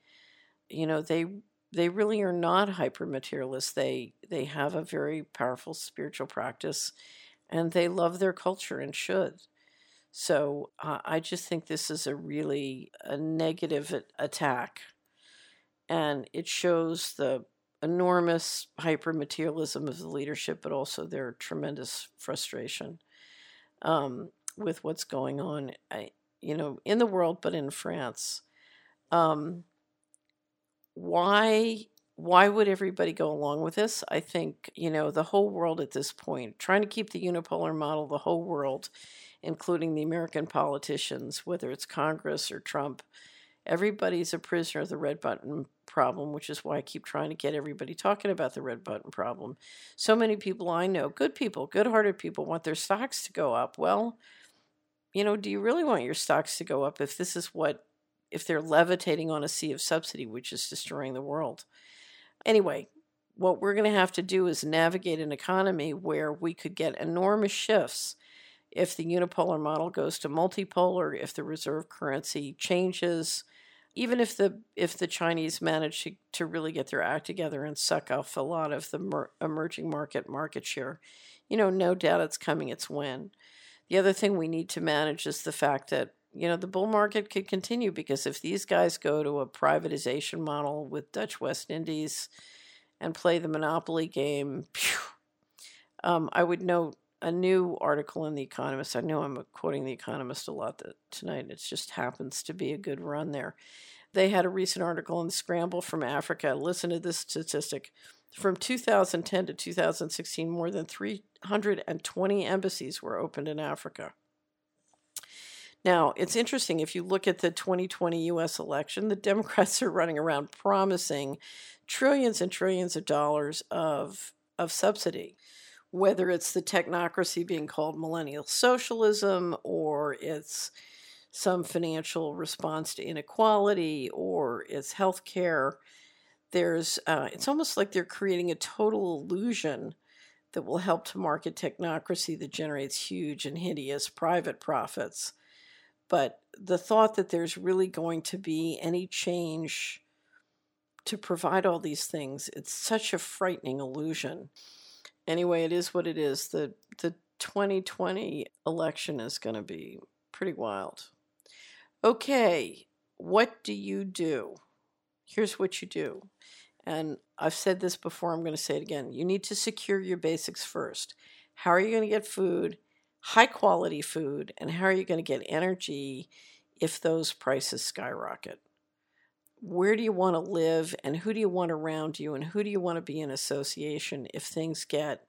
really are not hyper-materialists. They have a very powerful spiritual practice, and they love their culture and should. So I just think this is a negative attack, and it shows the enormous hyper-materialism of the leadership, but also their tremendous frustration with what's going on, in the world, but in France. Why would everybody go along with this? I think, the whole world at this point, trying to keep the unipolar model, the whole world, including the American politicians, whether it's Congress or Trump, everybody's a prisoner of the red button problem, which is why I keep trying to get everybody talking about the red button problem. So many people I know, good people, good-hearted people, want their stocks to go up. Well, do you really want your stocks to go up if they're levitating on a sea of subsidy, which is destroying the world? Anyway, what we're going to have to do is navigate an economy where we could get enormous shifts if the unipolar model goes to multipolar, if the reserve currency changes, even if the Chinese manage to really get their act together and suck off a lot of the emerging market share. No doubt it's coming, it's when. The other thing we need to manage is the fact that, the bull market could continue, because if these guys go to a privatization model with Dutch West Indies and play the monopoly game, I would note a new article in The Economist. I know I'm quoting The Economist a lot tonight. It just happens to be a good run there. They had a recent article on the scramble from Africa. Listen to this statistic. From 2010 to 2016, more than 320 embassies were opened in Africa. Now, it's interesting, if you look at the 2020 U.S. election, the Democrats are running around promising trillions and trillions of dollars of subsidy, whether it's the technocracy being called millennial socialism, or it's some financial response to inequality, or it's healthcare. It's almost like they're creating a total illusion that will help to market technocracy that generates huge and hideous private profits. But the thought that there's really going to be any change to provide all these things, it's such a frightening illusion. Anyway, it is what it is. The 2020 election is going to be pretty wild. Okay, what do you do? Here's what you do. And I've said this before, I'm going to say it again. You need to secure your basics first. How are you going to get food, high quality food, and how are you going to get energy if those prices skyrocket? Where do you want to live, and who do you want around you, and who do you want to be in association if things get,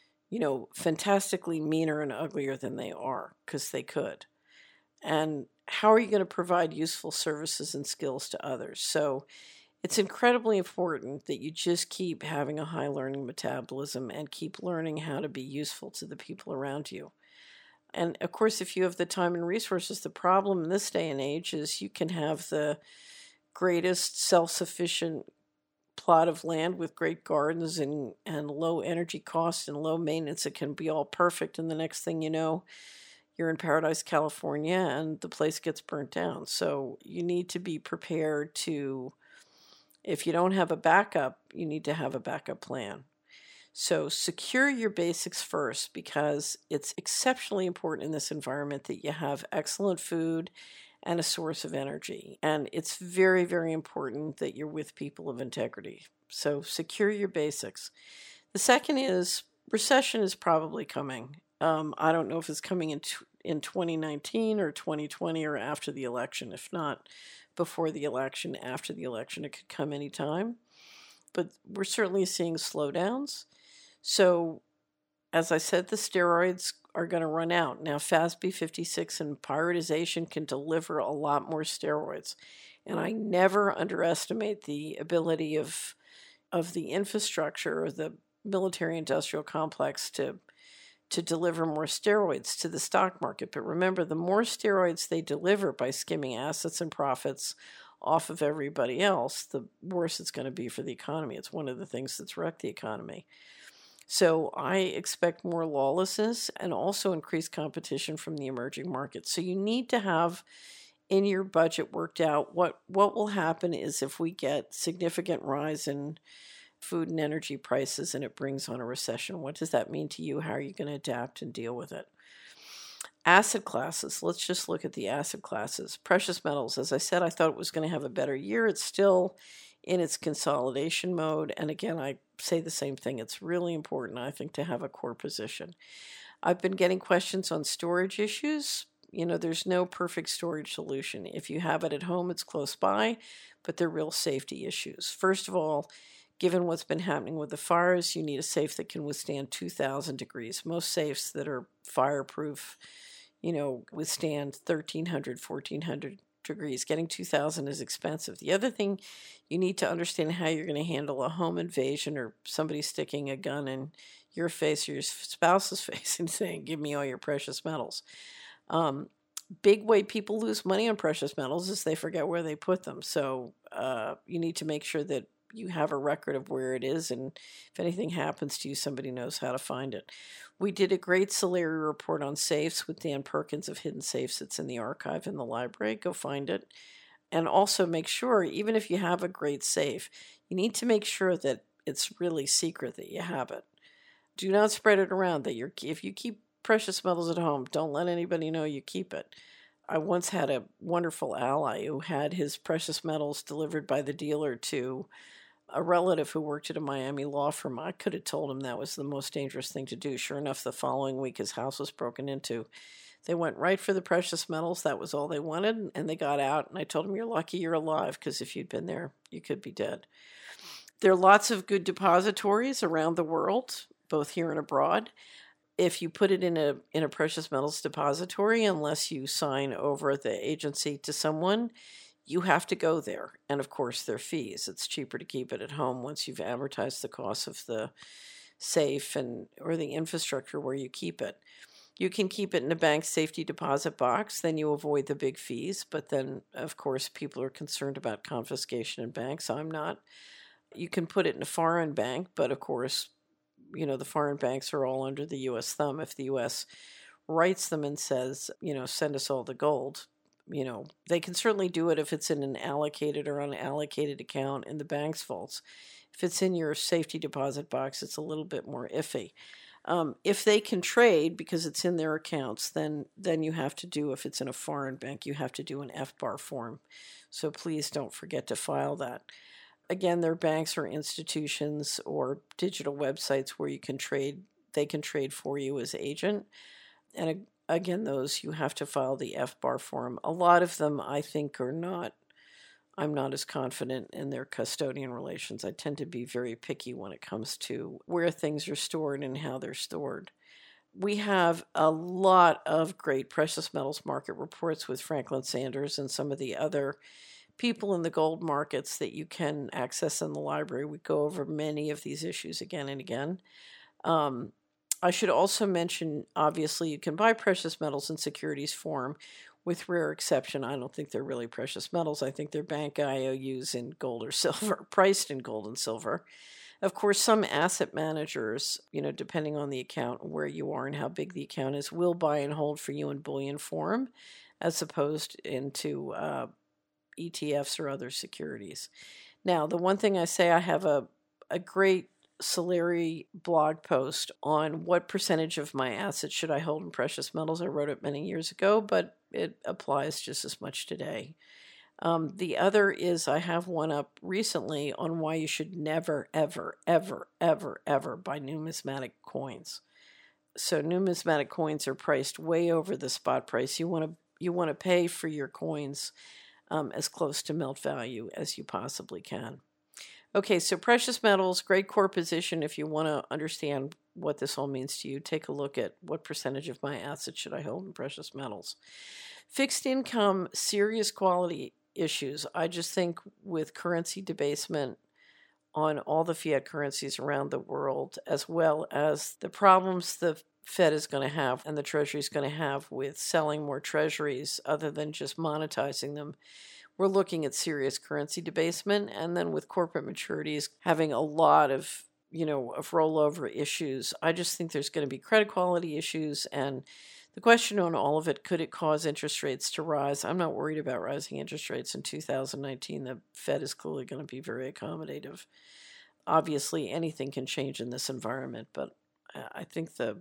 fantastically meaner and uglier than they are, because they could? And how are you going to provide useful services and skills to others? So it's incredibly important that you just keep having a high learning metabolism and keep learning how to be useful to the people around you. And of course, if you have the time and resources, the problem in this day and age is you can have the greatest self-sufficient plot of land with great gardens and low energy costs and low maintenance. It can be all perfect, and the next thing you know, you're in Paradise, California, and the place gets burnt down. So you need to be prepared to, if you don't have a backup, you need to have a backup plan. So secure your basics first, because it's exceptionally important in this environment that you have excellent food and a source of energy. And it's very, very important that you're with people of integrity. So secure your basics. The second is recession is probably coming. I don't know if it's coming in 2019 or 2020 or after the election. If not before the election, after the election, it could come anytime. But we're certainly seeing slowdowns. So, as I said, the steroids are going to run out. Now, FASB 56 and prioritization can deliver a lot more steroids. And I never underestimate the ability of the infrastructure or the military-industrial complex to deliver more steroids to the stock market. But remember, the more steroids they deliver by skimming assets and profits off of everybody else, the worse it's going to be for the economy. It's one of the things that's wrecked the economy. So I expect more lawlessness and also increased competition from the emerging markets. So you need to have in your budget worked out what will happen is if we get significant rise in food and energy prices and it brings on a recession. What does that mean to you? How are you going to adapt and deal with it? Asset classes. Let's just look at the asset classes. Precious metals. As I said, I thought it was going to have a better year. It's still in its consolidation mode. And again, I say the same thing. It's really important, I think, to have a core position. I've been getting questions on storage issues. There's no perfect storage solution. If you have it at home, it's close by, but they're real safety issues. First of all, given what's been happening with the fires, you need a safe that can withstand 2,000 degrees. Most safes that are fireproof, withstand 1,300, 1,400 degrees. Getting 2,000 is expensive. The other thing, you need to understand how you're going to handle a home invasion or somebody sticking a gun in your face or your spouse's face and saying, give me all your precious metals. Big way people lose money on precious metals is they forget where they put them. So you need to make sure that you have a record of where it is, and if anything happens to you, somebody knows how to find it. We did a great Solari report on safes with Dan Perkins of Hidden Safes. It's in the archive in the library. Go find it. And also make sure, even if you have a great safe, you need to make sure that it's really secret that you have it. Do not spread it around. If you keep precious metals at home. Don't let anybody know you keep it. I once had a wonderful ally who had his precious metals delivered by the dealer to a relative who worked at a Miami law firm. I could have told him that was the most dangerous thing to do. Sure enough, the following week, his house was broken into. They went right for the precious metals. That was all they wanted, and they got out. And I told him, you're lucky you're alive, because if you'd been there, you could be dead. There are lots of good depositories around the world, both here and abroad. If you put it in a precious metals depository, unless you sign over the agency to someone, you have to go there. And of course, there are fees. It's cheaper to keep it at home once you've amortized the cost of the safe or the infrastructure where you keep it. You can keep it in a bank safety deposit box, then you avoid the big fees. But then, of course, people are concerned about confiscation in banks. I'm not. You can put it in a foreign bank, but of course, the foreign banks are all under the U.S. thumb. If the U.S. writes them and says, send us all the gold, they can certainly do it if it's in an allocated or unallocated account in the bank's vaults. If it's in your safety deposit box, it's a little bit more iffy. If they can trade because it's in their accounts, then you have to do, if it's in a foreign bank, you have to do an FBAR form. So please don't forget to file that. Again, there are banks or institutions or digital websites where you can trade. They can trade for you as agent. And again, those you have to file the FBAR form. A lot of them, I think, I'm not as confident in their custodian relations. I tend to be very picky when it comes to where things are stored and how they're stored. We have a lot of great precious metals market reports with Franklin Sanders and some of the other people in the gold markets that you can access in the library. We go over many of these issues again and again. I should also mention, obviously, you can buy precious metals in securities form with rare exception. I don't think they're really precious metals. I think they're bank IOUs in gold or silver, priced in gold and silver. Of course, some asset managers, depending on the account, where you are and how big the account is, will buy and hold for you in bullion form as opposed into ETFs or other securities. Now, the one thing I say, I have a great Solari blog post on what percentage of my assets should I hold in precious metals. I wrote it many years ago, but it applies just as much today. The other is I have one up recently on why you should never, ever, ever, ever, ever buy numismatic coins. So numismatic coins are priced way over the spot price. You want to pay for your coins as close to melt value as you possibly can. Okay, so precious metals, great core position. If you want to understand what this all means to you, take a look at what percentage of my assets should I hold in precious metals. Fixed income, serious quality issues. I just think with currency debasement on all the fiat currencies around the world, as well as the problems the Fed is going to have and the Treasury is going to have with selling more treasuries other than just monetizing them, we're looking at serious currency debasement. And then with corporate maturities having a lot of rollover issues, I just think there's going to be credit quality issues. And the question on all of it, could it cause interest rates to rise? I'm not worried about rising interest rates in 2019. The Fed is clearly going to be very accommodative. Obviously, anything can change in this environment, but I think the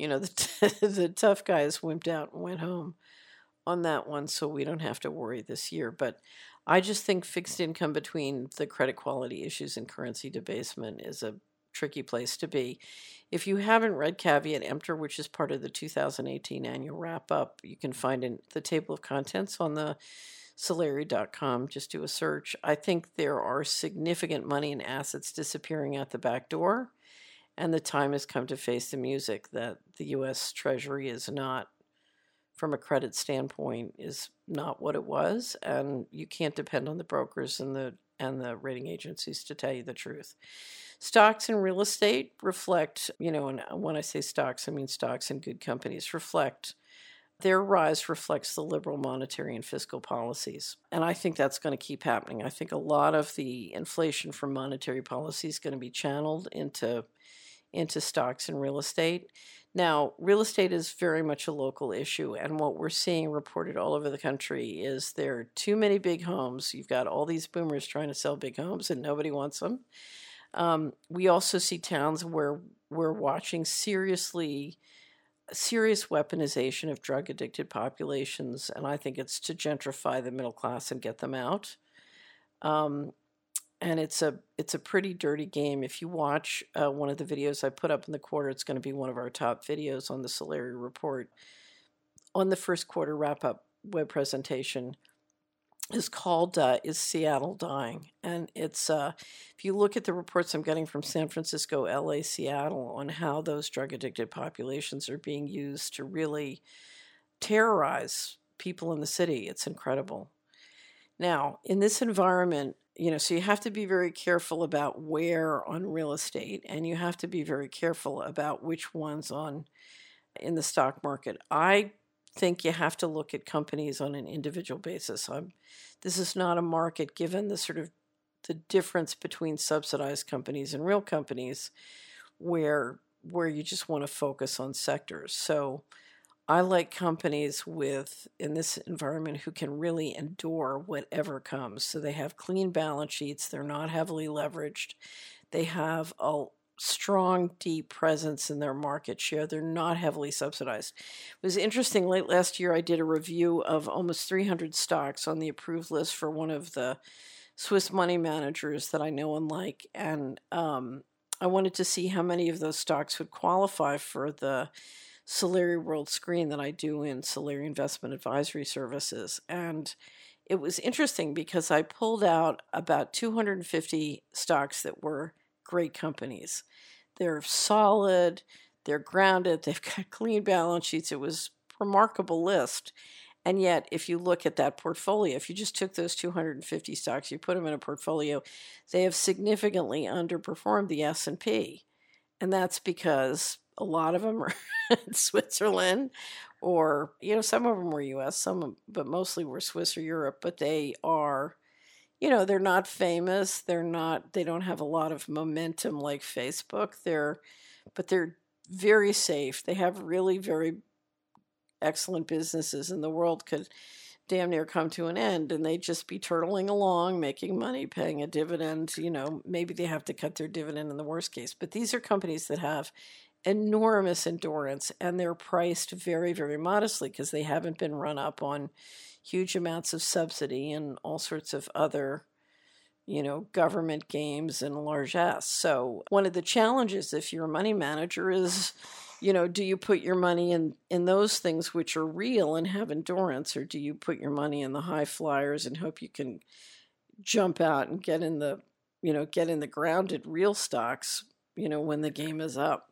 tough guys wimped out and went home on that one, so we don't have to worry this year. But I just think fixed income between the credit quality issues and currency debasement is a tricky place to be. If you haven't read Caveat Emptor, which is part of the 2018 annual wrap-up, you can find in the table of contents on the Solari.com. Just do a search. I think there are significant money and assets disappearing out the back door, and the time has come to face the music that the U.S. Treasury is not, from a credit standpoint, is not what it was, and you can't depend on the brokers and the rating agencies to tell you the truth. Stocks and real estate reflect, and when I say stocks, I mean stocks and good companies their rise reflects the liberal monetary and fiscal policies. And I think that's going to keep happening. I think a lot of the inflation from monetary policy is going to be channeled into stocks and real estate. Now, real estate is very much a local issue, and what we're seeing reported all over the country is there are too many big homes. You've got all these boomers trying to sell big homes, and nobody wants them. We also see towns where we're watching seriously serious weaponization of drug-addicted populations, and I think it's to gentrify the middle class and get them out. And it's a pretty dirty game. If you watch one of the videos I put up in the quarter, it's going to be one of our top videos on the Solari report. On the first quarter wrap-up web presentation is called Is Seattle Dying? And it's, if you look at the reports I'm getting from San Francisco, LA, Seattle, on how those drug-addicted populations are being used to really terrorize people in the city, it's incredible. Now, in this environment, so you have to be very careful about where on real estate, and you have to be very careful about which ones in the stock market. I think you have to look at companies on an individual basis. This is not a market, given the sort of the difference between subsidized companies and real companies, where you just want to focus on sectors. So I like companies in this environment who can really endure whatever comes. So they have clean balance sheets. They're not heavily leveraged. They have a strong, deep presence in their market share. They're not heavily subsidized. It was interesting. Late last year, I did a review of almost 300 stocks on the approved list for one of the Swiss money managers that I know and like. And I wanted to see how many of those stocks would qualify for the Solari World Screen that I do in Solari Investment Advisory Services. And it was interesting because I pulled out about 250 stocks that were great companies. They're solid, they're grounded, they've got clean balance sheets. It was a remarkable list. And yet, if you look at that portfolio, if you just took those 250 stocks, you put them in a portfolio, they have significantly underperformed the S&P. And that's because a lot of them are in Switzerland, or, some of them were US, but mostly were Swiss or Europe, but they are, they're not famous. They don't have a lot of momentum like Facebook. But they're very safe. They have really very excellent businesses, and the world could damn near come to an end, and they'd just be turtling along, making money, paying a dividend. Maybe they have to cut their dividend in the worst case. But these are companies that have enormous endurance, and they're priced very, very modestly because they haven't been run up on huge amounts of subsidy and all sorts of other, government games and largesse. So one of the challenges if you're a money manager is, do you put your money in those things which are real and have endurance, or do you put your money in the high flyers and hope you can jump out and get in the grounded real stocks, when the game is up?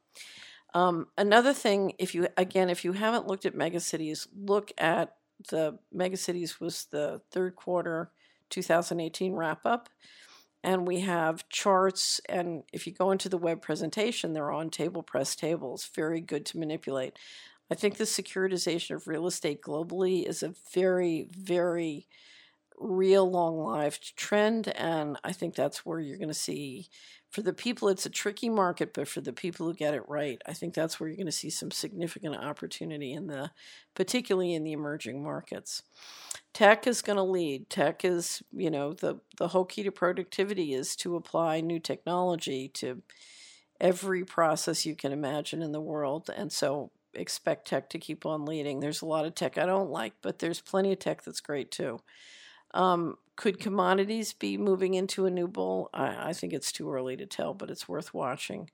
Another thing, if you haven't looked at Megacities, look at the Megacities was the third quarter 2018 wrap up. And we have charts, and if you go into the web presentation, they're on table press tables, very good to manipulate. I think the securitization of real estate globally is a very, very real long-lived trend, and I think that's where you're going to see, for the people, it's a tricky market, but for the people who get it right, I think that's where you're going to see some significant opportunity particularly in the emerging markets. Tech is going to lead. Tech is, the whole key to productivity is to apply new technology to every process you can imagine in the world, and so expect tech to keep on leading. There's a lot of tech I don't like, but there's plenty of tech that's great too. Could commodities be moving into a new bull? I think it's too early to tell, but it's worth watching.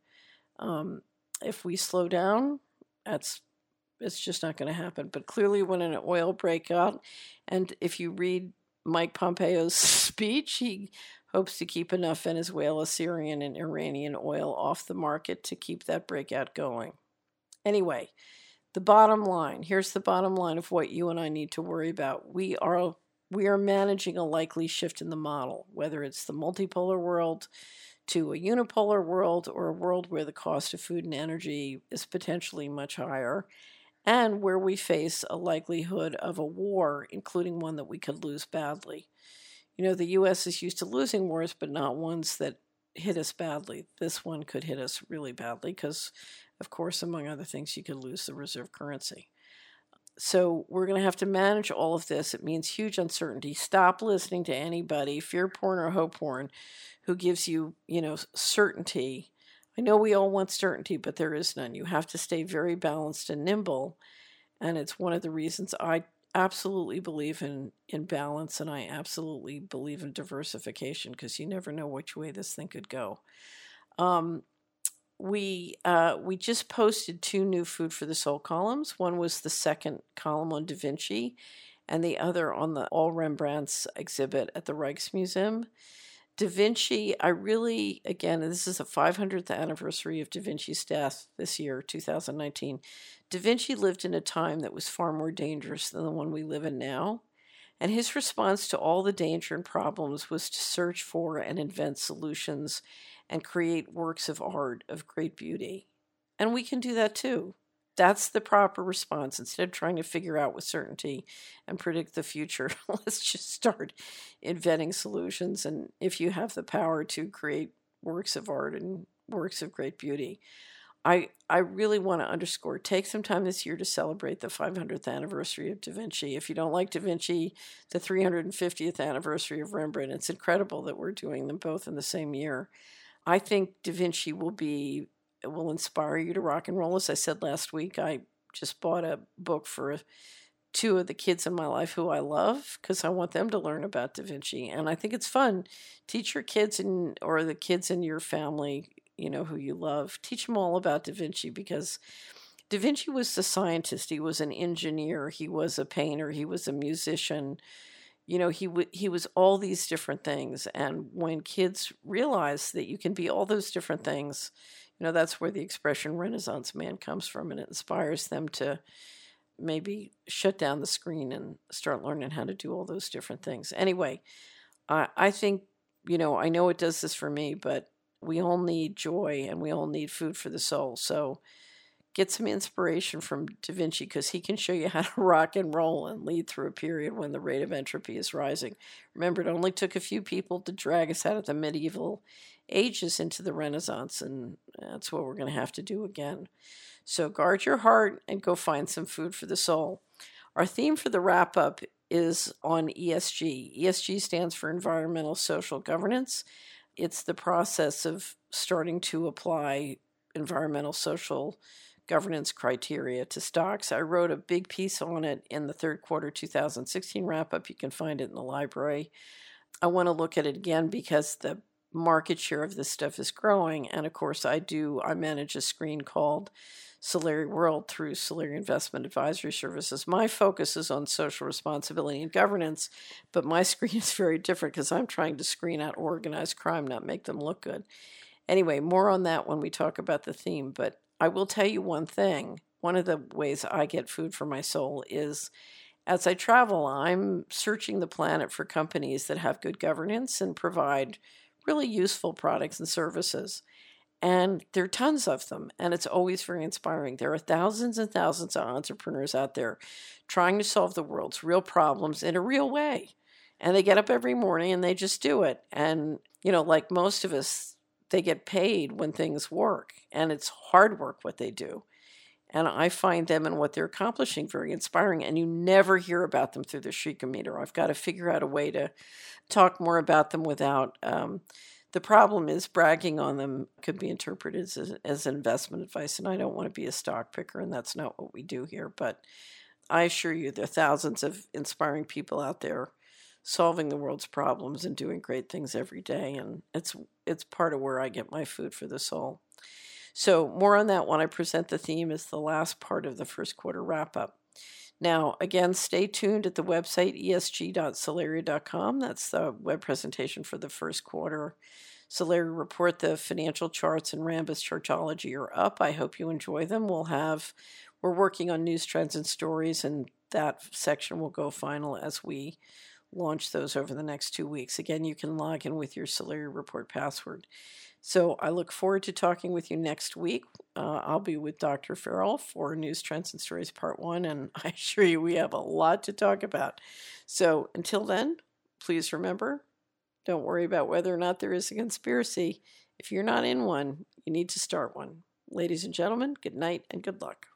If we slow down, it's just not going to happen. But clearly when an oil breakout, and if you read Mike Pompeo's speech, he hopes to keep enough Venezuela, Syrian, and Iranian oil off the market to keep that breakout going. Anyway, the bottom line, here's the bottom line of what you and I need to worry about. We are managing a likely shift in the model, whether it's the multipolar world to a unipolar world, or a world where the cost of food and energy is potentially much higher, and where we face a likelihood of a war, including one that we could lose badly. The U.S. is used to losing wars, but not ones that hit us badly. This one could hit us really badly because, of course, among other things, you could lose the reserve currency. So we're going to have to manage all of this. It means huge uncertainty. Stop listening to anybody, fear porn or hope porn, who gives you, certainty I know we all want certainty, but there is none. You have to stay very balanced and nimble. And it's one of the reasons I absolutely believe in balance, and I absolutely believe in diversification, because you never know which way this thing could go. We just posted 2 new Food for the Soul columns. One was the second column on Da Vinci, and the other on the All Rembrandts exhibit at the Rijksmuseum. Da Vinci, I really, again, this is the 500th anniversary of Da Vinci's death this year, 2019. Da Vinci lived in a time that was far more dangerous than the one we live in now. And his response to all the danger and problems was to search for and invent solutions and create works of art of great beauty. And we can do that too. That's the proper response. Instead of trying to figure out with certainty and predict the future, let's just start inventing solutions. And if you have the power to create works of art and works of great beauty, I really want to underscore, take some time this year to celebrate the 500th anniversary of Da Vinci. If you don't like Da Vinci, the 350th anniversary of Rembrandt. It's incredible that we're doing them both in the same year. I think Da Vinci will inspire you to rock and roll. As I said last week, I just bought a book for 2 of the kids in my life who I love, because I want them to learn about Da Vinci. And I think it's fun. Teach your kids or the kids in your family, who you love, teach them all about Da Vinci, because Da Vinci was the scientist. He was an engineer. He was a painter. He was a musician. He was all these different things. And when kids realize that you can be all those different things, that's where the expression Renaissance man comes from, and it inspires them to maybe shut down the screen and start learning how to do all those different things. Anyway, I think, I know it does this for me, but we all need joy and we all need food for the soul. So get some inspiration from Da Vinci, because he can show you how to rock and roll and lead through a period when the rate of entropy is rising. Remember, it only took a few people to drag us out of the medieval ages into the Renaissance, and that's what we're going to have to do again. So guard your heart and go find some food for the soul. Our theme for the wrap-up is on ESG. ESG stands for Environmental Social Governance. It's the process of starting to apply environmental social governance criteria to stocks. I wrote a big piece on it in the third quarter 2016 wrap-up. You can find it in the library. I want to look at it again because the market share of this stuff is growing. And of course, I manage a screen called Solari World through Solari Investment Advisory Services. My focus is on social responsibility and governance, but my screen is very different because I'm trying to screen out organized crime, not make them look good. Anyway, more on that when we talk about the theme, but I will tell you one thing. One of the ways I get food for my soul is, as I travel, I'm searching the planet for companies that have good governance and provide really useful products and services. And there are tons of them, and it's always very inspiring. There are thousands and thousands of entrepreneurs out there trying to solve the world's real problems in a real way. And they get up every morning and they just do it. And, like most of us, they get paid when things work, and it's hard work what they do. And I find them and what they're accomplishing very inspiring, and you never hear about them through the Shrikometer. I've got to figure out a way to talk more about them without... The problem is bragging on them could be interpreted as investment advice, and I don't want to be a stock picker, and that's not what we do here. But I assure you there are thousands of inspiring people out there solving the world's problems and doing great things every day, and it's part of where I get my food for the soul. So more on that when I present the theme as the last part of the first quarter wrap-up. Now, again, stay tuned at the website, esg.solari.com. That's the web presentation for the first quarter Solari report. The financial charts and Rambus Chartology are up. I hope you enjoy them. We're working on news, trends, and stories, and that section will go final as we launch those over the next 2 weeks. Again, you can log in with your Solari report password. So I look forward to talking with you next week. I'll be with Dr. Farrell for News, Trends, and Stories Part 1, and I assure you we have a lot to talk about. So until then, please remember, don't worry about whether or not there is a conspiracy. If you're not in one, you need to start one. Ladies and gentlemen, good night and good luck.